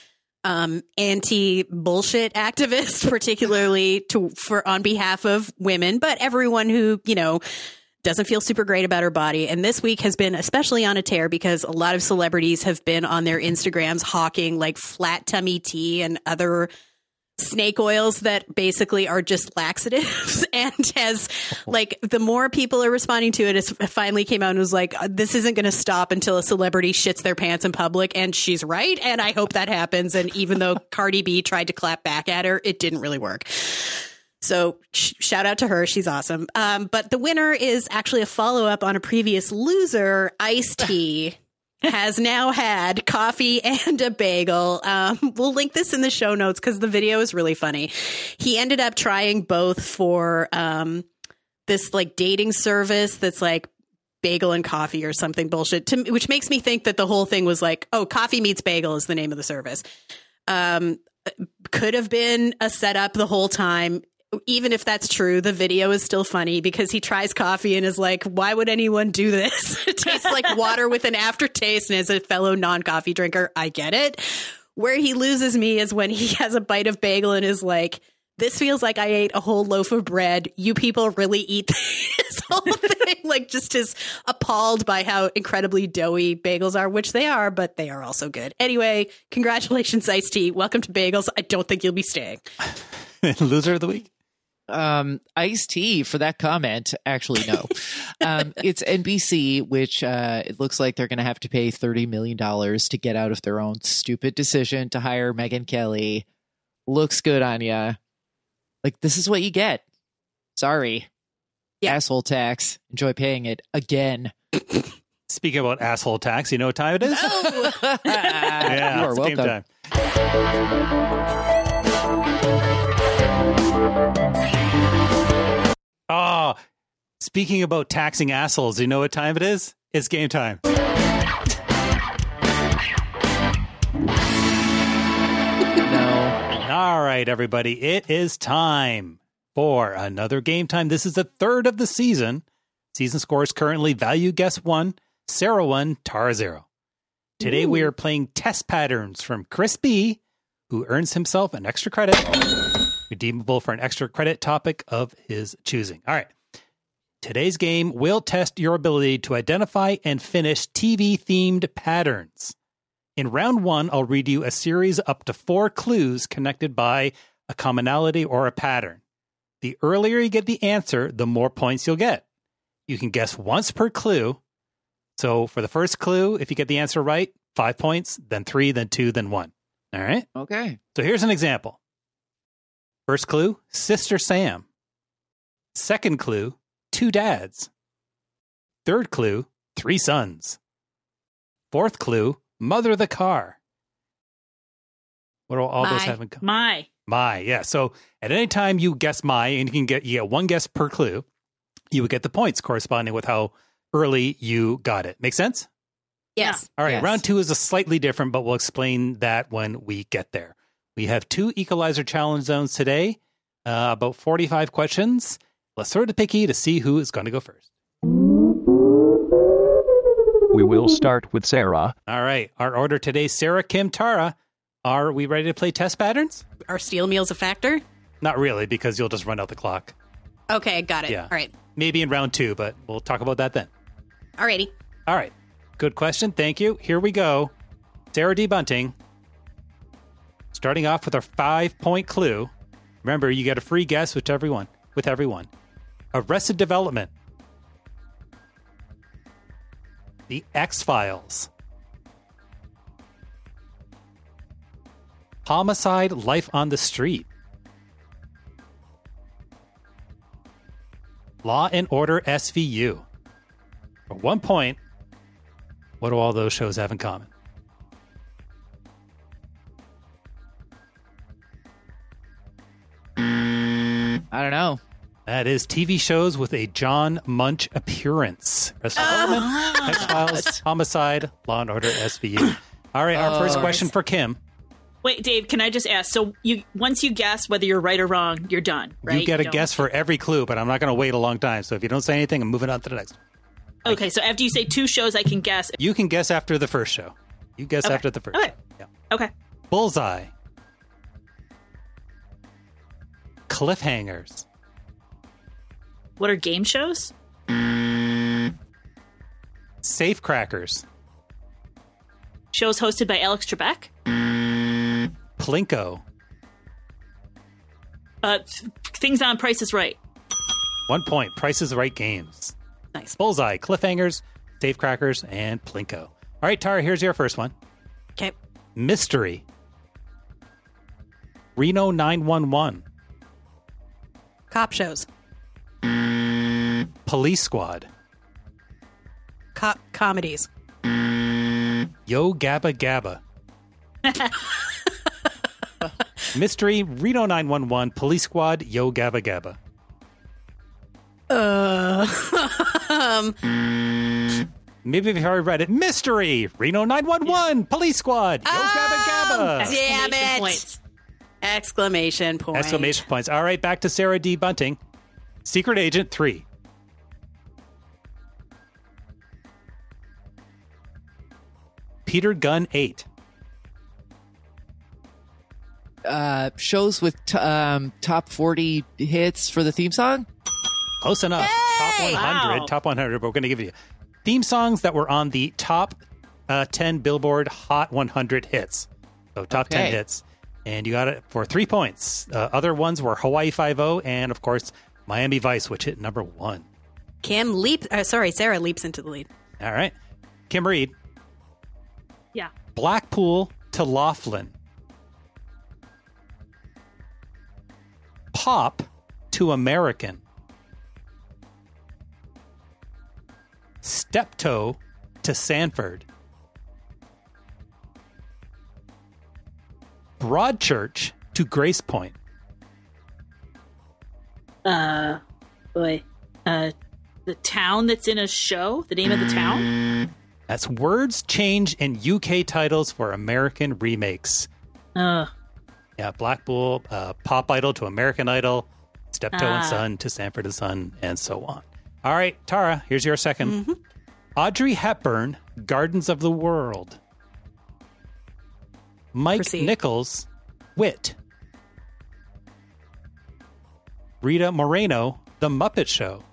anti-bullshit activist, particularly on behalf of women, but everyone who, doesn't feel super great about her body. And this week has been especially on a tear because a lot of celebrities have been on their Instagrams hawking like flat tummy tea and other snake oils that basically are just laxatives. And the more people are responding to it, it finally came out and was like, this isn't going to stop until a celebrity shits their pants in public. And she's right. And I hope that happens. And even though Cardi B tried to clap back at her, it didn't really work. So shout out to her. She's awesome. But the winner is actually a follow-up on a previous loser. Ice-T has now had coffee and a bagel. We'll link this in the show notes because the video is really funny. He ended up trying both for this like dating service that's like bagel and coffee or something bullshit, which makes me think that the whole thing was like, oh, Coffee Meets Bagel is the name of the service. Could have been a setup the whole time. Even if that's true, the video is still funny because he tries coffee and is like, why would anyone do this? It tastes like water with an aftertaste. And as a fellow non-coffee drinker, I get it. Where he loses me is when he has a bite of bagel and is like, this feels like I ate a whole loaf of bread. You people really eat this whole thing. Like just as appalled by how incredibly doughy bagels are, which they are, but they are also good. Anyway, congratulations, Ice-T. Welcome to Bagels. I don't think you'll be staying. Loser of the week? Ice-T for that comment. Actually, no. It's NBC, which it looks like they're going to have to pay $30 million to get out of their own stupid decision to hire Megyn Kelly. Looks good on ya. Like, this is what you get. Sorry. Yeah. Asshole tax. Enjoy paying it again. Speaking about asshole tax, you know what time it is? Oh! Yeah, you are it's welcome. game time. Oh, speaking about taxing assholes, you know what time it is? It's game time. No. All right, everybody. It is time for another game time. This is the third of the season. Season score is currently Value Guess 1, Sarah 1, Tara 0. Today we are playing test patterns from Chris B, who earns himself an extra credit, redeemable for an extra credit topic of his choosing. All right. Today's game will test your ability to identify and finish TV-themed patterns. In round 1, I'll read you a series of up to 4 clues connected by a commonality or a pattern. The earlier you get the answer, the more points you'll get. You can guess once per clue. So for the first clue, if you get the answer right, 5 points, then 3, then 2, then 1. All right? Okay. So here's an example. First clue, Sister Sam. Second clue, 2 dads. Third clue, 3 sons. Fourth clue, Mother the car. What do all those have in common? My, yeah. So at any time you guess my, and you get one guess per clue, you would get the points corresponding with how early you got it. Make sense? Yes. All right. Yes. Round 2 is a slightly different, but we'll explain that when we get there. We have 2 Equalizer Challenge zones today, about 45 questions. Let's throw the picky to see who is going to go first. We will start with Sarah. All right. Our order today, Sarah, Kim, Tara. Are we ready to play test patterns? Are steel meals a factor? Not really, because you'll just run out the clock. Okay, got it. Yeah. All right. Maybe in round 2, but we'll talk about that then. Alrighty. All right. Good question. Thank you. Here we go. Sarah D. Bunting. Starting off with our 5-point clue. Remember, you get a free guess with everyone. Arrested Development. The X-Files. Homicide: Life on the Street. Law and Order SVU. For 1 point, what do all those shows have in common? I don't know. That is TV shows with a John Munch appearance. Arrested Development, X-Files, Homicide, Law and Order SVU. All right, our first question for Kim. Wait, Dave, can I just ask? So once you guess whether you're right or wrong, you're done, right? You get a guess for every clue, but I'm not going to wait a long time. So if you don't say anything, I'm moving on to the next one. Okay, so after you say 2 shows, I can guess. You can guess after the first show. You guess after the first show. Yeah. Okay. Bullseye. Cliffhangers. What are game shows? Safecrackers. Shows hosted by Alex Trebek? Plinko. Things on Price is Right. 1 point. Price is Right games. Nice. Bullseye, Cliffhangers, Safecrackers, and Plinko. All right, Tara, here's your first one. Okay. Mystery. Reno 911. Cop shows. Police Squad. Cop comedies. Yo Gabba Gabba. Mystery, Reno 911, Police Squad, Yo Gabba Gabba. Maybe if you've already read it. Mystery, Reno 911, Police Squad, Yo Gabba Gabba. Damn it. Points. Exclamation point. Exclamation points. All right, back to Sarah D. Bunting. Secret Agent 3. Peter Gunn 8. Shows with top 40 hits for the theme song? Close enough. Top 100. Wow. Top 100. But we're going to give you theme songs that were on the top 10 Billboard Hot 100 hits. So top 10 hits. And you got it for 3 points. Other ones were Hawaii Five-0 and, of course, Miami Vice, which hit number 1. Sarah leaps into the lead. All right. Kim Reed. Yeah. Blackpool to Laughlin. Pop to American. Steptoe to Sanford. Broadchurch to Grace Point. The town that's in a show? The name of the town? That's words change in UK titles for American remakes. Yeah, Blackpool, Pop Idol to American Idol, Steptoe and Son to Sanford and Son, and so on. All right, Tara, here's your second. Mm-hmm. Audrey Hepburn, Gardens of the World. Mike Nichols, Wit. Rita Moreno, The Muppet Show.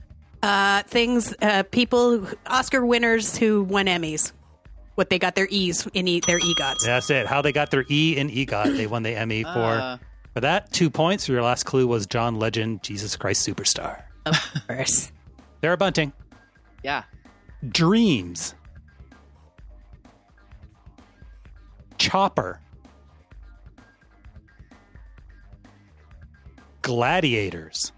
People, Oscar winners who won Emmys. What they got their E's in their EGOTs. That's it. How they got their E in EGOT. They won the Emmy for that. 2 points. Your last clue was John Legend, Jesus Christ Superstar. Of course. Sarah Bunting. Yeah. Dreams. Chopper. Gladiators.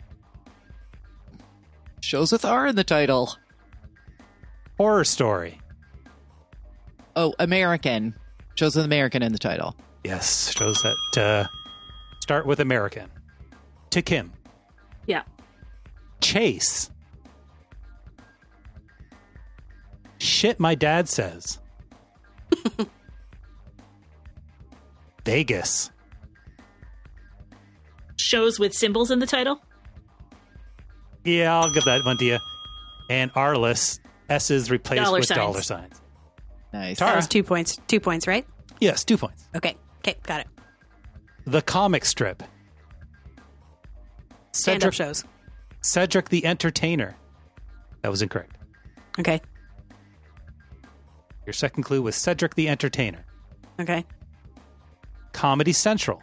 Shows with R in the title. Horror Story. Oh, American. Shows with American in the title. Yes, shows that start with American. To Kim. Yeah. Chase. Shit My Dad Says. Vegas. Shows with symbols in the title? Yeah, I'll give that one to you. And Arliss, S's replaced with dollar signs. Nice. Tara. That was 2 points. 2 points, right? Yes, 2 points. Okay, got it. The comic strip. Stand-up shows. Cedric the Entertainer. That was incorrect. Okay. Your second clue was Cedric the Entertainer. Okay. Comedy Central.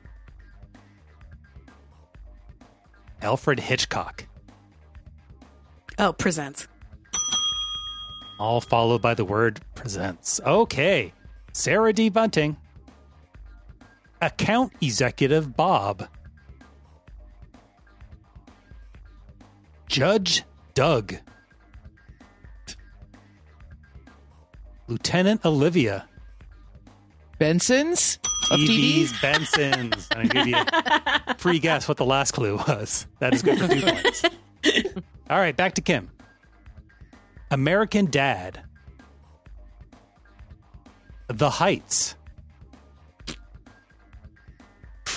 Alfred Hitchcock. Oh, Presents. All followed by the word presents. Okay. Sarah D. Bunting. Account Executive Bob. Judge Doug. Lieutenant Olivia. Benson's? TV's Benson's. I'm going to give you a free guess what the last clue was. That is good for 2 points. All right, back to Kim. American Dad. The Heights.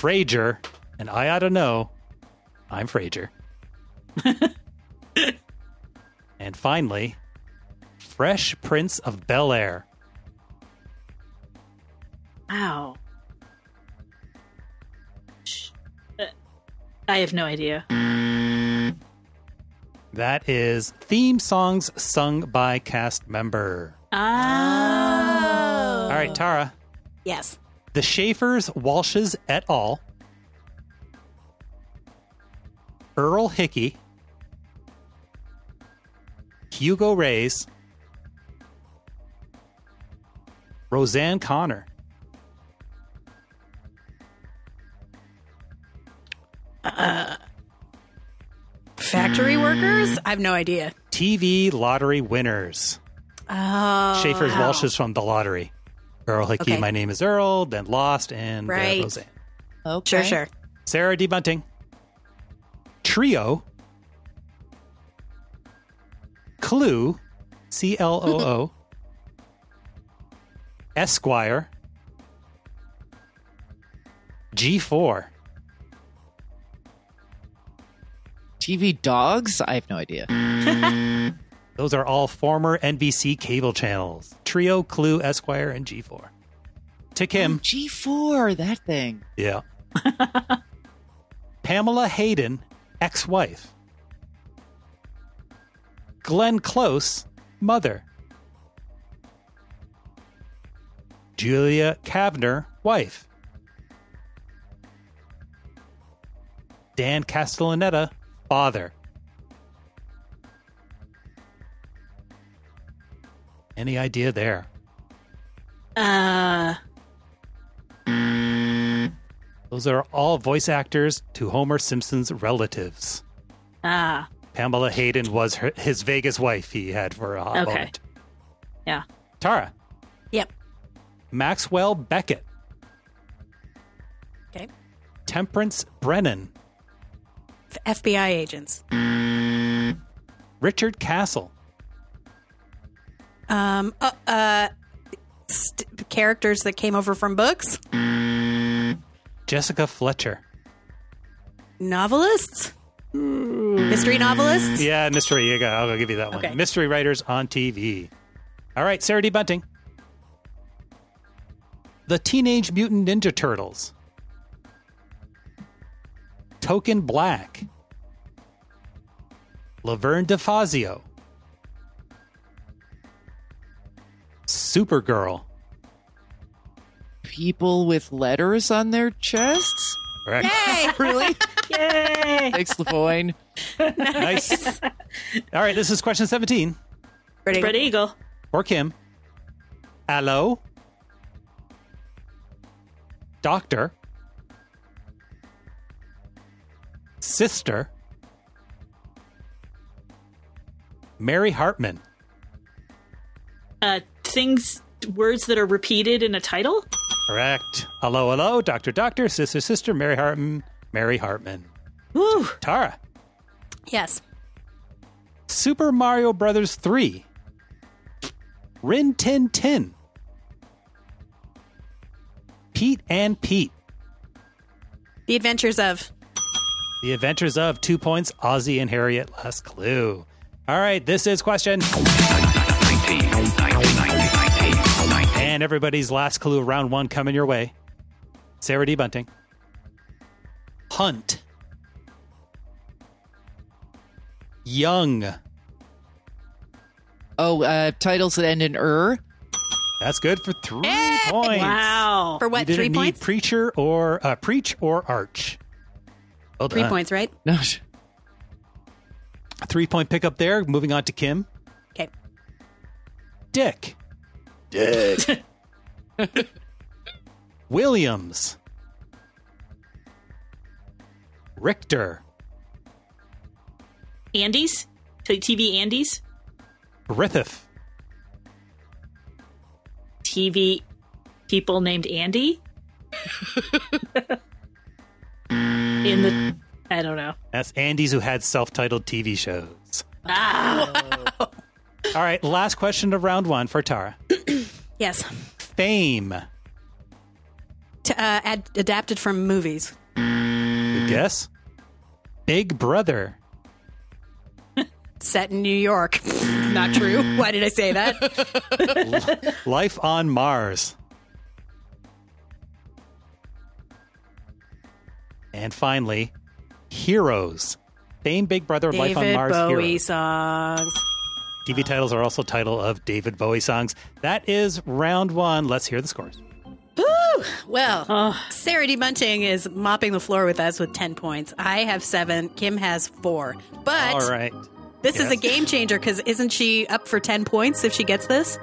Frasier, and I ought to know, I'm Frasier. And finally, Fresh Prince of Bel-Air. Wow. I have no idea. That is theme songs sung by cast member. Oh. All right, Tara. Yes. The Schaefers, Walshes et al., Earl Hickey, Hugo Reyes, Roseanne Connor. Factory workers? I have no idea. TV lottery winners. Oh. Schaefer's Walshes from the lottery. Earl Hickey, Okay. My Name is Earl, then Lost, and Right. Roseanne. Okay. Sure. Sarah D. Bunting. Trio. Clue. CLOO. Esquire. G4. TV dogs? I have no idea. Those are all former NBC cable channels. Trio, Clue, Esquire, and G4. To Kim. G4, that thing. Yeah. Pamela Hayden, ex-wife. Glenn Close, mother. Julia Kavner, wife. Dan Castellaneta, father. Any idea there? Those are all voice actors to Homer Simpson's relatives. Pamela Hayden was his Vegas wife he had for a hot moment. Yeah. Tara. Yep. Maxwell Beckett. Okay. Temperance Brennan. FBI agents. Richard Castle. Characters that came over from books. Jessica Fletcher. Novelists. Mystery novelists. Yeah, mystery. I'll give you that one. Okay. Mystery writers on TV. All right, Sarah D. Bunting. The Teenage Mutant Ninja Turtles. Token Black. Laverne DeFazio. Supergirl. People with letters on their chests? Correct. Yay! Really? Yay! Thanks, LaFoyne. Nice. All right, this is question 17 Spread Eagle. for Kim. Allo. Doctor. Sister. Mary Hartman. Words that are repeated in a title? Correct. Hello, hello. Doctor, doctor. Sister, sister. Mary Hartman. Mary Hartman. Woo! Tara. Yes. Super Mario Brothers 3. Rin Tin Tin. Pete and Pete. The Adventures of. The Adventures of 2 points. Ozzie and Harriet. Last clue. All right, this is question 19. And everybody's last clue, round one, coming your way. Sarah D. Bunting. Hunt. Young. Oh, titles that end in That's good for 3 points. Wow. For what, You didn't 3 need points? Preacher or Preach or Arch. Well 3 done. points, right? No. 3 point pickup there. Moving on to Kim. Okay. Dick. Williams. Richter. Andes? TV Andes? Griffith. TV people named Andy? I don't know. That's Andes who had self-titled TV shows. Ah. All right, last question of round one for Tara. Yes. Fame. adapted from movies. Good guess. Big Brother. Set in New York. Not true. Why did I say that? Life on Mars. And finally, Heroes. Famed Big Brother, Life on Mars, David Bowie Heroes. songs. TV titles are also title of David Bowie songs. That is round one. Let's hear the scores. Woo! Well, Sarah D. Bunting is mopping the floor with us with 10 points. I have 7. Kim has 4. But All right. this is a game changer because isn't she up for 10 points if she gets this?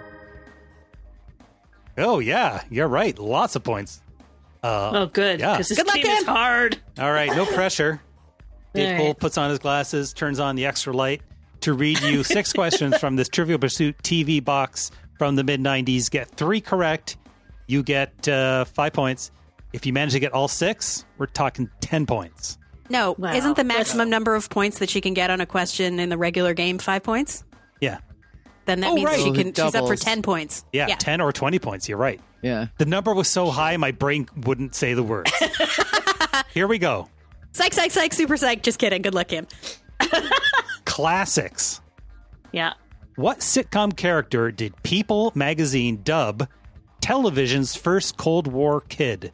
Oh, yeah. You're right. Lots of points. Oh, good. Yeah. Because this Good luck, game is Kim. hard. All right. No pressure. Dave All Cole right. puts on his glasses, turns on the extra light to read you 6 questions from this Trivial Pursuit TV box from the mid-90s. Get 3 correct. You get 5 points. If you manage to get all 6, we're talking 10 points. No, Wow. isn't the maximum number of points that she can get on a question in the regular game 5 points? Yeah. Then that Oh, means right. she's up for Doubles. 10 points. Yeah, 10 or 20 points. You're right. Yeah. The number was so high, my brain wouldn't say the words. Here we go. Psych, psych, psych, super psych. Just kidding. Good luck, Kim. Classics. Yeah. What sitcom character did People magazine dub television's first Cold War kid?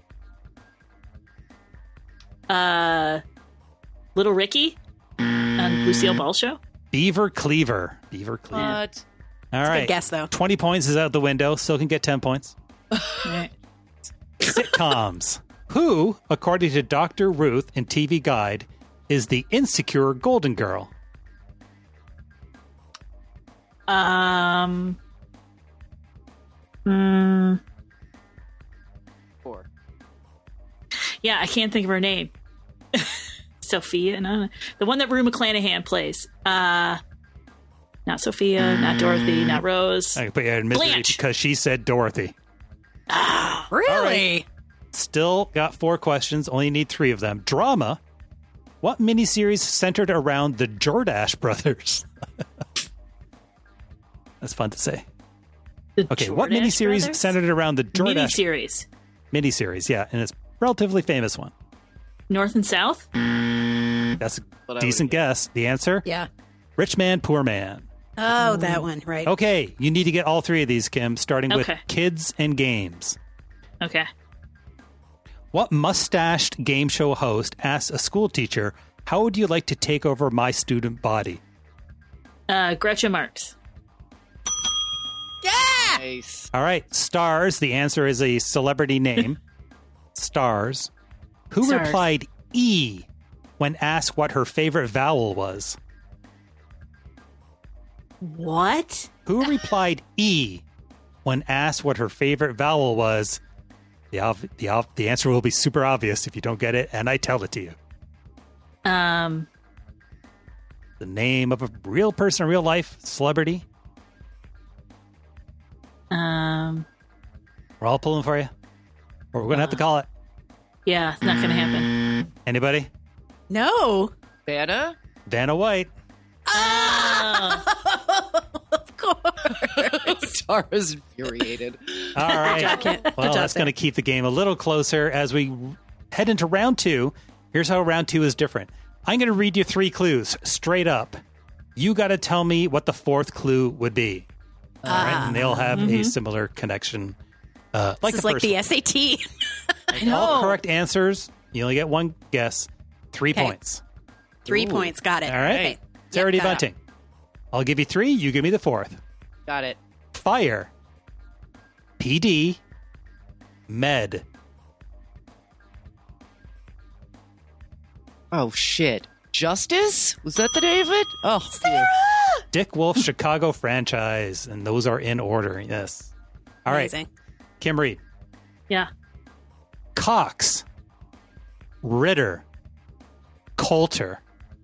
Little Ricky on Lucille Ball show. Beaver Cleaver. Beaver Cleaver. What? All right. Good guess, though. 20 points is out the window. Still can get 10 points. Right. Sitcoms. Who, according to Dr. Ruth in TV Guide, is the insecure Golden Girl? Four. Yeah, I can't think of her name. Sophia, no, the one that Rue McClanahan plays. Not Sophia, not Dorothy, not Rose. I can put you in misery Blanche. because she said Dorothy. Really? Still got 4 questions. Only need 3 of them. Drama. What miniseries centered around the Jordache brothers? That's fun to say. The Okay, what Jordache miniseries brothers? centered around the Jordache Miniseries. miniseries? Yeah, and it's a relatively famous one. North and South? That's a decent guess. The answer? Yeah. Rich Man, Poor Man. Oh, that one. Right. Okay, you need to get all 3 of these, Kim, starting with Okay. kids and games. Okay. What mustached game show host asks a school teacher, "How would you like to take over my student body?" Gretchen Marks. Yeah! Nice. All right, Stars. The answer is a celebrity name. Stars. Who Stars. replied E when asked what her favorite vowel was? What? Who replied E when asked what her favorite vowel was? The answer will be super obvious if you don't get it, and I tell it to you. The name of a real person, real life celebrity. We're all pulling for you. Or we're going to have to call it. Yeah, it's not going to happen. Anybody? No. Vanna? Vanna White. Of course. Tara's infuriated. All right. Kit. Good Well, job, that's going to Sam. keep the game a little closer as we head into round 2. Here's how round 2 is different. I'm going to read you 3 clues straight up. You got to tell me what the 4th clue would be. All right, and they'll have a similar connection. Like This is the like first the one. SAT. I know. All correct answers. You only get 1 guess. 3 Okay. points. 3 points. Got it. All right. Okay. Sarah D. Yep, got it. Bunting. I'll give you 3. You give me the 4th. Got it. Fire. PD. Med. Oh, shit. Justice? Was that the name of it? Oh, Sarah! Dick Wolf Chicago franchise. And those are in order. Yes. All right. Amazing. Kim Reed. Yeah. Cox. Ritter. Coulter.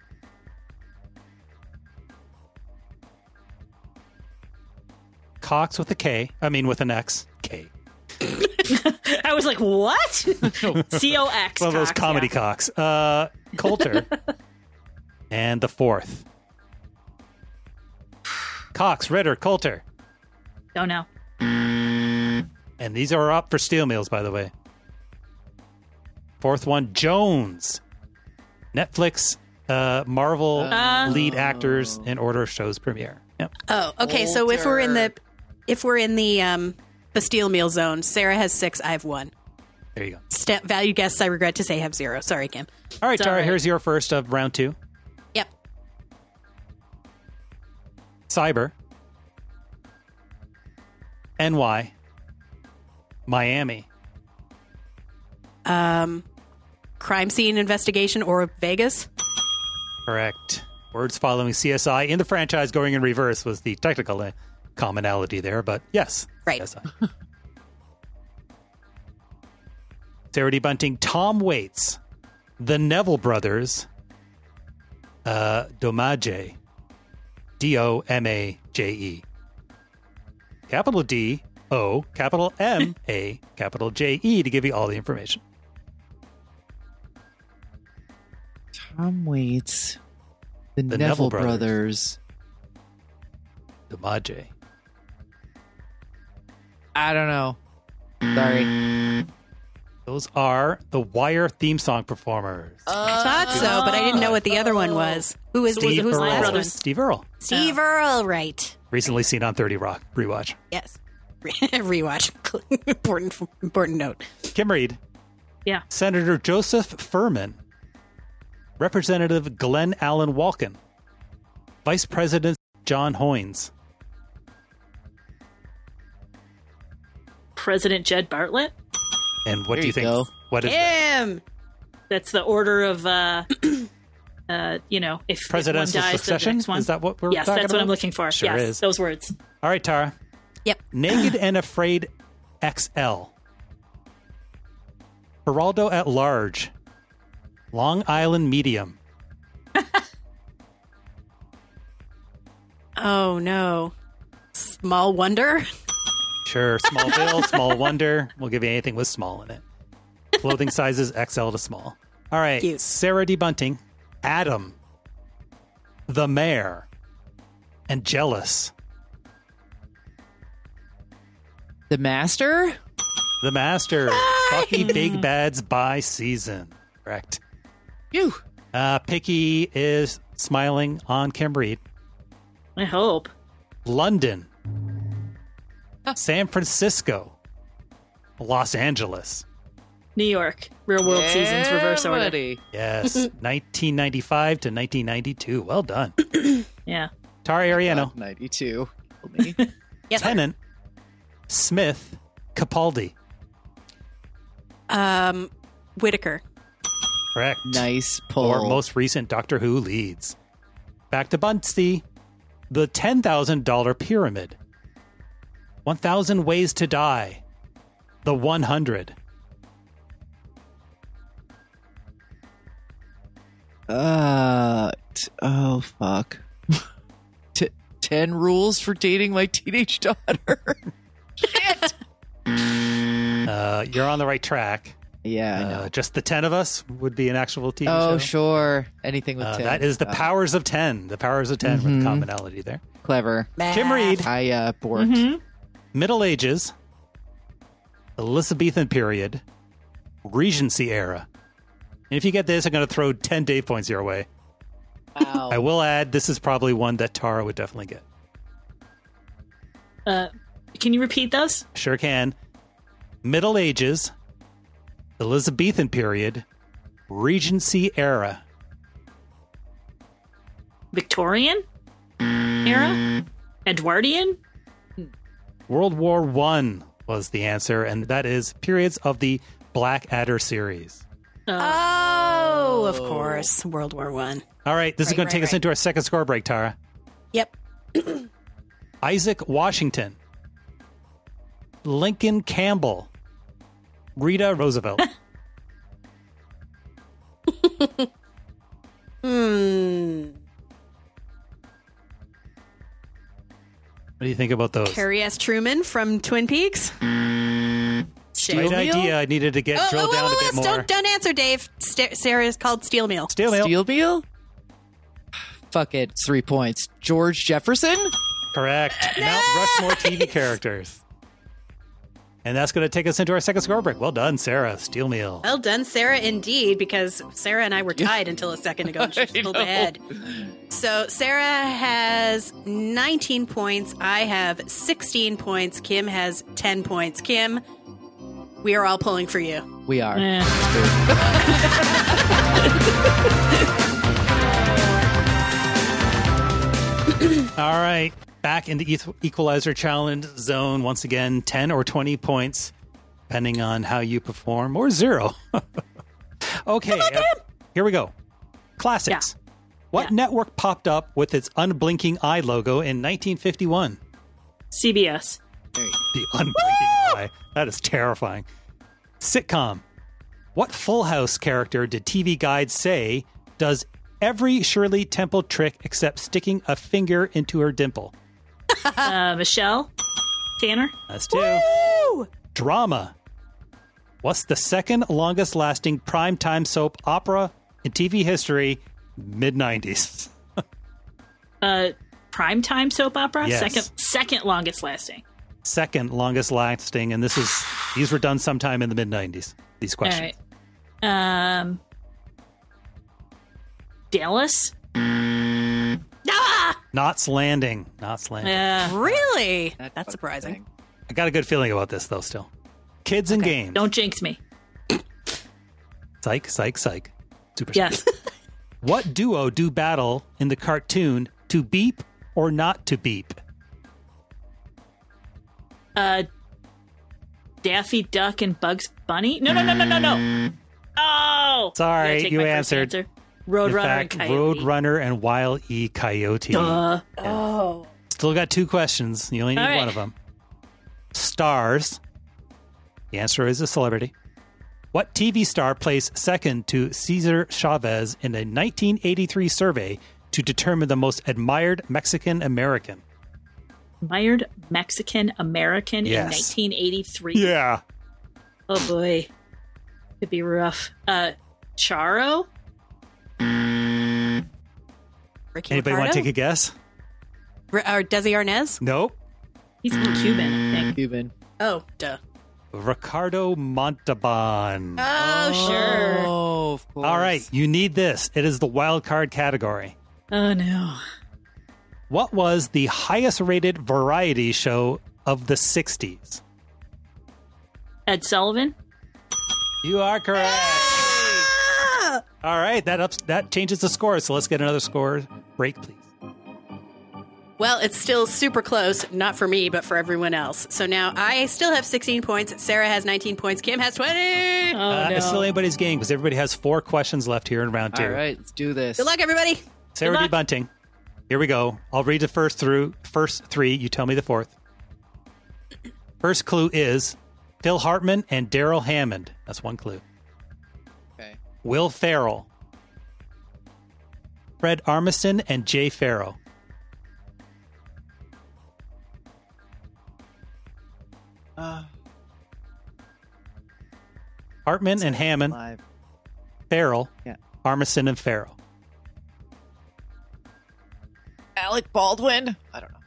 Cox with a K. I mean with an X. K. I was like, what? COX. One of those Cox, comedy yeah. cocks. Coulter. And the 4th. Cox, Ritter, Coulter. Don't know. And these are up for steel meals, by the way. Fourth one, Jones. Netflix, Marvel lead actors in order of show's premiere. Yep. Oh, okay. So if we're in the Steel Meal zone, Sarah has 6. I have 1. There you go. Valued guests, I regret to say, have 0. Sorry, Kim. All right, Tara. Here's your first of round 2. Yep. Cyber. NY. Miami. Crime scene investigation or Vegas. Correct. Words following CSI in the franchise going in reverse was the technical commonality there, but yes. Right. CSI. Sarah D. Bunting, Tom Waits, The Neville Brothers, Domaje, Domaje. Capital D, O, capital M, A, capital J, E to give you all the information. Tom Waits, the Neville Brothers. Domaje. I don't know. Sorry. Those are the Wire theme song performers. I thought so, but I didn't know what the other one was. Who was Steve who's the Earle. last one? Steve Earle. Steve Earle, right. Recently seen on 30 Rock. Rewatch. Yes. Rewatch. Important note. Kim Reed. Yeah. Senator Joseph Furman. Representative Glenn Allen Walken. Vice President John Hoynes. President Jed Bartlett. And what do you think? What is him? That's the order of, if presidential one dies, succession? the next one. Is that what we're Yes, talking that's what about? I'm looking for. Sure yes, is. those words. All right, Tara. Yep. Naked and Afraid XL. Geraldo at Large. Long Island Medium. Oh, no. Small Wonder? Sure. Smallville, Small Wonder. We'll give you anything with small in it. Clothing sizes XL to small. All right. Cute. Sarah D. Bunting. Adam. The Mayor. And Jealous. The Master? The Master. Buffy Big Bad's by season. Correct. Phew. Picky is smiling on Kim Reed. I hope. London. San Francisco. Los Angeles. New York. Real World Seasons, reverse order. Buddy. Yes. 1995 to 1992. Well done. Yeah. Tara Ariano. 92. Yes, sir. Tennant. Smith. Capaldi. Whitaker. Correct. Nice pull. Or most recent Doctor Who leads. Back to Bunty. The $10,000 Pyramid. 1,000 Ways to Die. The 100. Oh, fuck. 10 rules for dating my teenage daughter. Shit. You're on the right track. Yeah, I know. Just the 10 of us would be an actual TV show. Oh, sure. Anything with 10. That is the Powers of 10. The Powers of 10 with commonality there. Clever. Kim Reed. I borked. Middle Ages. Elizabethan period. Regency era. And if you get this, I'm going to throw 10 Dave points your way. Wow. I will add, this is probably one that Tara would definitely get. Can you repeat those? Sure can. Middle Ages. Elizabethan period. Regency era. Victorian era? Edwardian? World War I was the answer, and that is periods of the Blackadder series. Oh, of course. World War I. All right, this is going to take us into our second score break, Tara. Yep. Isaac Washington. Lincoln Campbell. Rita Roosevelt. Hmm. What do you think about those? Carrie S. Truman from Twin Peaks. Great idea. I needed to get drilled down a bit more. Don't answer, Dave. Sarah is called Steel Meal. Steel Meal. Steel Meal? Fuck it. It's 3 points. George Jefferson? Correct. Mount Rushmore TV characters. And that's going to take us into our second score break. Well done, Sarah. Steel meal. Well done, Sarah, indeed, because Sarah and I were tied until a second ago. She's still ahead. So Sarah has 19 points. I have 16 points. Kim has 10 points. Kim, we are all pulling for you. We are. All right. Back in the Equalizer Challenge zone. Once again, 10 or 20 points, depending on how you perform, or 0. Okay. Here we go. Classics. Yeah. What network popped up with its unblinking eye logo in 1951? CBS. The unblinking eye. That is terrifying. Sitcom. What Full House character did TV Guide say does every Shirley Temple trick except sticking a finger into her dimple? Michelle Tanner. That's 2. Woo! Drama. What's the second longest lasting primetime soap opera in TV history? Mid-90s. Primetime soap opera. Yes. Second longest lasting. Second longest lasting, and these were done sometime in the mid-90s. These questions. All right. Dallas. Knots Landing. Really? That's surprising. I got a good feeling about this, though, still. Kids and Games. Don't jinx me. Psych, psych, psych. Super Yes. speed. What duo do battle in the cartoon To Beep or Not to Beep? Daffy Duck and Bugs Bunny? No. Oh! Sorry, I'm gonna take you my first answered. answer. Roadrunner and Coyote. Roadrunner and Wile E. Coyote. Duh. Oh. Still got 2 questions. You only need All right. one of them. Stars. The answer is a celebrity. What TV star placed second to Cesar Chavez in a 1983 survey to determine the most admired Mexican American? Admired Mexican American Yes. in 1983. Yeah. Oh boy. Could be rough. Charo? Ricky Anybody want Ricardo? to take a guess? Or Desi Arnaz? Nope. He's Cuban, I think. Cuban. Oh, duh. Ricardo Montalban. Oh, sure. Oh, of course. All right, you need this. It is the wild card category. Oh no. What was the highest rated variety show of the 60s? Ed Sullivan? You are correct. All right, that changes the score. So let's get another score break, please. Well, it's still super close, not for me, but for everyone else. So now I still have 16 points. Sarah has 19 points. Kim has 20. Oh no. It's still anybody's game because everybody has 4 questions left here in round 2. All right, let's do this. Good luck, everybody. Sarah Good D. luck. Bunting. Here we go. I'll read the first 3. You tell me the 4th. First clue is Phil Hartman and Daryl Hammond. That's one clue. Okay. Will Ferrell. Fred Armisen and Jay Farrow. Hartman and Hammond. Live. Farrell. Yeah. Armisen and Farrow. Alec Baldwin? I don't know.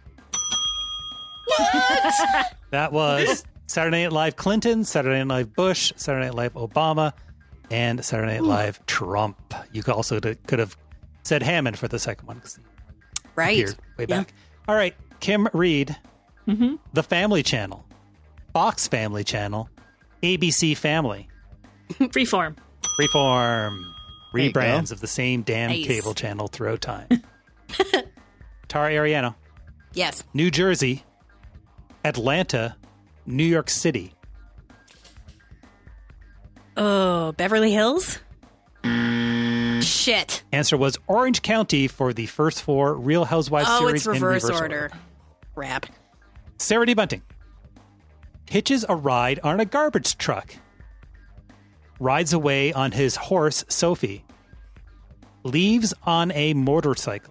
That was Saturday Night Live Clinton, Saturday Night Live Bush, Saturday Night Live Obama, and Saturday Night Live Trump. You could have said Hammond for the second one. 'Cause he Right. appeared way back. All right, Kim Reed, The Family Channel, Fox Family Channel, ABC Family, Freeform. Freeform, There you go. rebrands of the same damn Nice. cable channel throughout time. Tara Ariano, Yes. New Jersey, Atlanta, New York City. Oh, Beverly Hills? Shit. Answer was Orange County for the first 4 Real Housewives Oh, series it's reverse in reverse order. Crap. Sarah D. Bunting hitches a ride on a garbage truck, rides away on his horse Sophie, leaves on a motorcycle.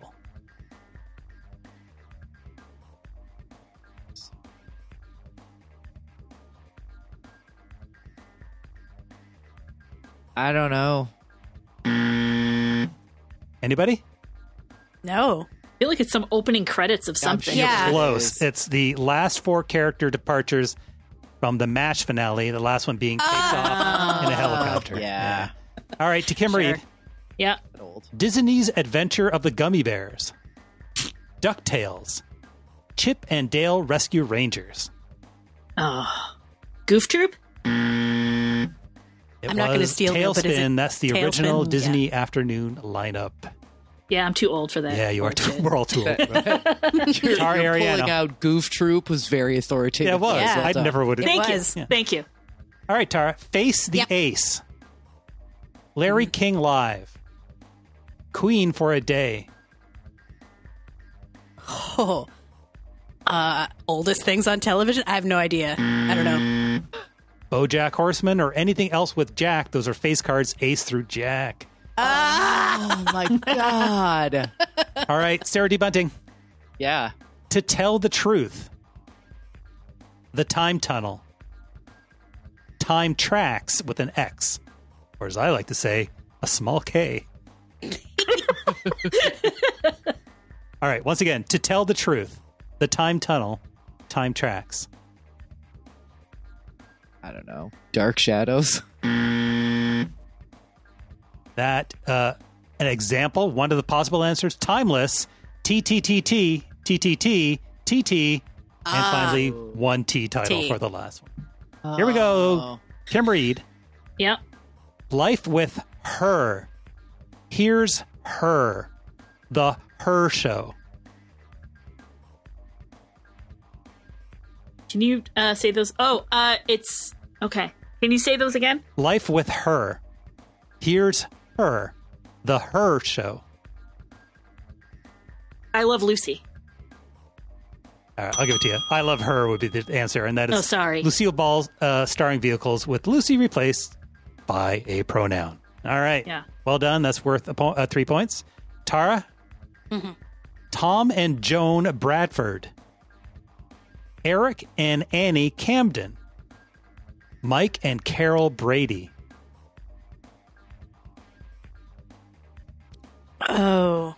I don't know. Anybody? No. I feel like it's some opening credits of something. Yeah. Close. It's the last 4 character departures from the MASH finale, the last one being takes off in a helicopter. Yeah. All right, to Kim Reed. Yeah. Disney's Adventure of the Gummy Bears. DuckTales. Chip and Dale Rescue Rangers. Oh. Goof Troop? It I'm not gonna was steal it, but is it Tailspin. That's the Tailspin? original Yeah. Disney afternoon lineup. Yeah, I'm too old for that. Yeah, you are too. bullshit. We're all too old. Your Tara pulling Ariano. out Goof Troop was very authoritative. Yeah, it was. Yeah. I never would have. Thank was. you. Thank you. All right, Tara. Face the Yep. Ace. Larry King Live. Queen for a Day. Oh. Oldest things on television? I have no idea. I don't know. BoJack Horseman or anything else with Jack. Those are face cards Ace through Jack. Oh my God. All right, Sarah D. Bunting. Yeah. To Tell the Truth. The Time Tunnel. Time Tracks with an X. Or as I like to say, a small K. All right, once again, To Tell the Truth. The Time Tunnel. Time Tracks. I don't know. Dark Shadows. That, an example, one of the possible answers, Timeless, TTTT, TTT, TT, and finally, one T title T. for the last one. Here we go. Kim Reed. Yep. Life with Her. Here's Her. The Her Show. Can you say those? Oh, it's okay. Can you say those again? Life with Her. Here's Her. The Her Show. I Love Lucy. All right, I'll give it to you. I Love Her would be the answer, and that is Oh, sorry. Lucille Ball's starring vehicles with Lucy replaced by a pronoun. All right. Yeah. Well done. That's worth 3 points. Tara? Mm-hmm. Tom and Joan Bradford. Eric and Annie Camden. Mike and Carol Brady. Oh.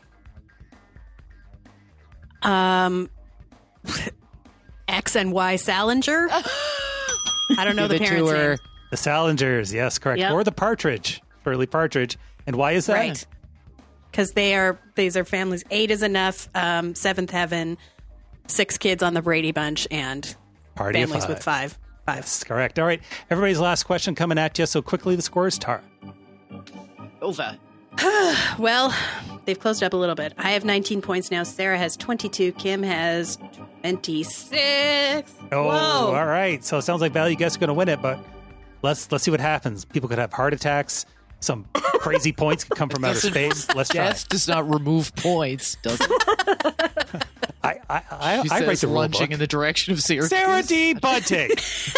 X and Y Salinger? I don't know Give the it to parents' her. name. The Salingers. Yes, correct. Yep. Or the Partridge. Shirley Partridge. And why is that? Right. Because these are families. 8 is enough. 7th Heaven. 6 kids on the Brady Bunch, and Party of families five. with 5. That's correct. All right. Everybody's last question coming at you. So quickly, the scores, Tara. Over. Well, they've closed up a little bit. I have 19 points now. Sarah has 22. Kim has 26. Oh, Whoa. all right. So it sounds like Value Guess is going to win it, but let's see what happens. People could have heart attacks. Some crazy points could come from outer space. Let's try. Death does not remove points, does it? I She write says the rule lunging book. in the direction of Syracuse. Sarah D. Bunting.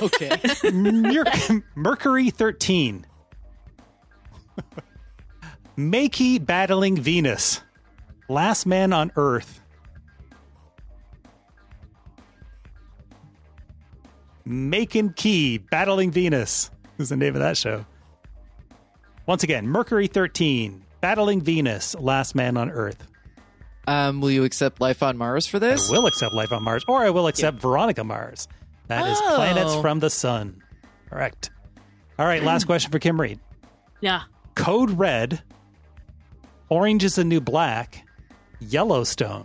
Okay. Mercury 13. Makey battling Venus. Last Man on Earth. Macon Key battling Venus is the name of that show. Once again, Mercury 13, Battling Venus, Last Man on Earth. Will you accept life on Mars for this? I will accept Life on Mars, or I will accept Veronica Mars. That is Oh. Planets from the Sun. Correct. All right, last question for Kim Reed. Yeah. Code Red, Orange is the New Black, Yellowstone.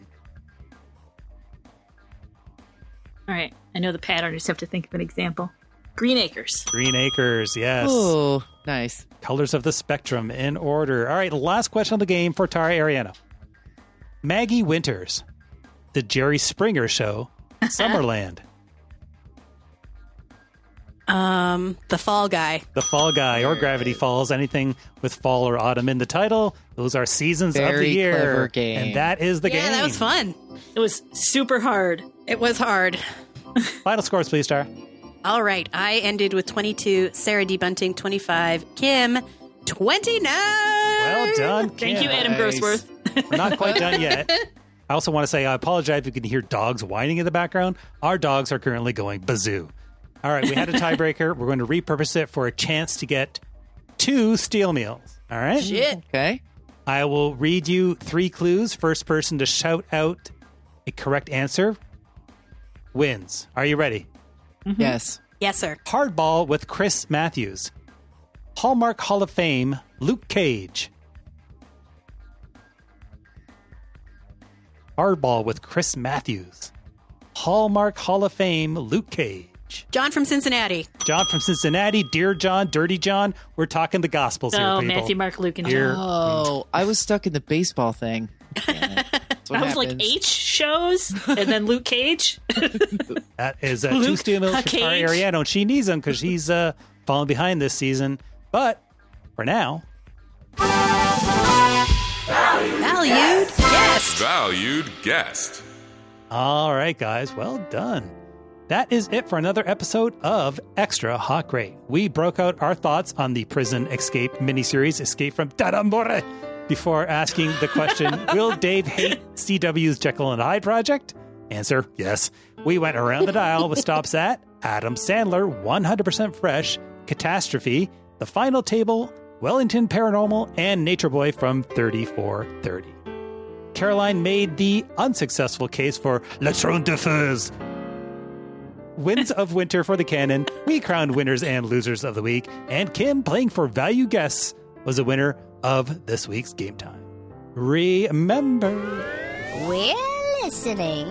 All right. I know the pattern. I just have to think of an example. Green Acres. Green Acres, yes. Oh, nice. Colors of the Spectrum in order. All right, last question of the game for Tara Ariano. Maggie Winters, The Jerry Springer Show, Summerland. The Fall Guy. The Fall Guy or Gravity Falls, anything with fall or autumn in the title. Those are seasons of the Very year. clever game. And that is the game. Yeah, that was fun. It was super hard. It was hard. Final scores, please, Tara. All right. I ended with 22. Sarah D. Bunting, 25. Kim, 29. Well done, Kim. Thank you, Adam Grossworth. We're not quite done yet. I also want to say I apologize if you can hear dogs whining in the background. Our dogs are currently going bazoo. All right, we had a tiebreaker. We're going to repurpose it for a chance to get 2 steel meals. All right? Shit. Okay. I will read you 3 clues. First person to shout out a correct answer wins. Are you ready? Yes. Yes, sir. Hardball with Chris Matthews. Hallmark Hall of Fame, Luke Cage. Hardball with Chris Matthews. Hallmark Hall of Fame, Luke Cage. John from Cincinnati. John from Cincinnati, Dear John, Dirty John. We're talking the Gospels here, people. Matthew, Mark, Luke, and John. Oh, I was stuck in the baseball thing. I was like H shows and then Luke Cage. That is Tuesday Mills for Tara Ariano, and she needs him because she's falling behind this season. But for now, valued guest. Valued guest. All right, guys, well done. That is it for another episode of Extra Hot Great. We broke out our thoughts on the prison escape miniseries, Escape from Taramore, before asking the question, will Dave hate CW's Jekyll and Hyde project? Answer, yes. We went around the dial with stops at Adam Sandler, 100% Fresh, Catastrophe, The Final Table, Wellington Paranormal, and Nature Boy from 3430. Caroline made the unsuccessful case for Le Tron de Feu. Wins of Winter for the canon. We crowned winners and losers of the week. And Kim, playing for value guests, was the winner of this week's Game Time. Remember, we're listening.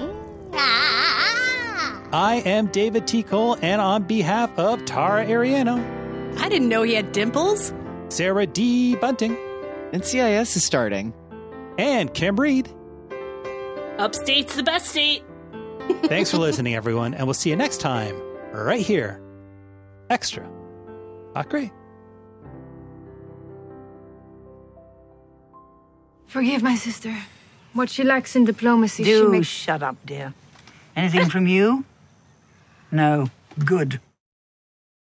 I am David T. Cole, and on behalf of Tara Ariano. I didn't know he had dimples. Sarah D. Bunting. NCIS is starting. And Kim Reed. Upstate's the best state. Thanks for listening, everyone, and we'll see you next time, right here. Extra Hot Great. Forgive my sister. What she lacks in diplomacy, she makes... shut up, dear. Anything from you? No. Good.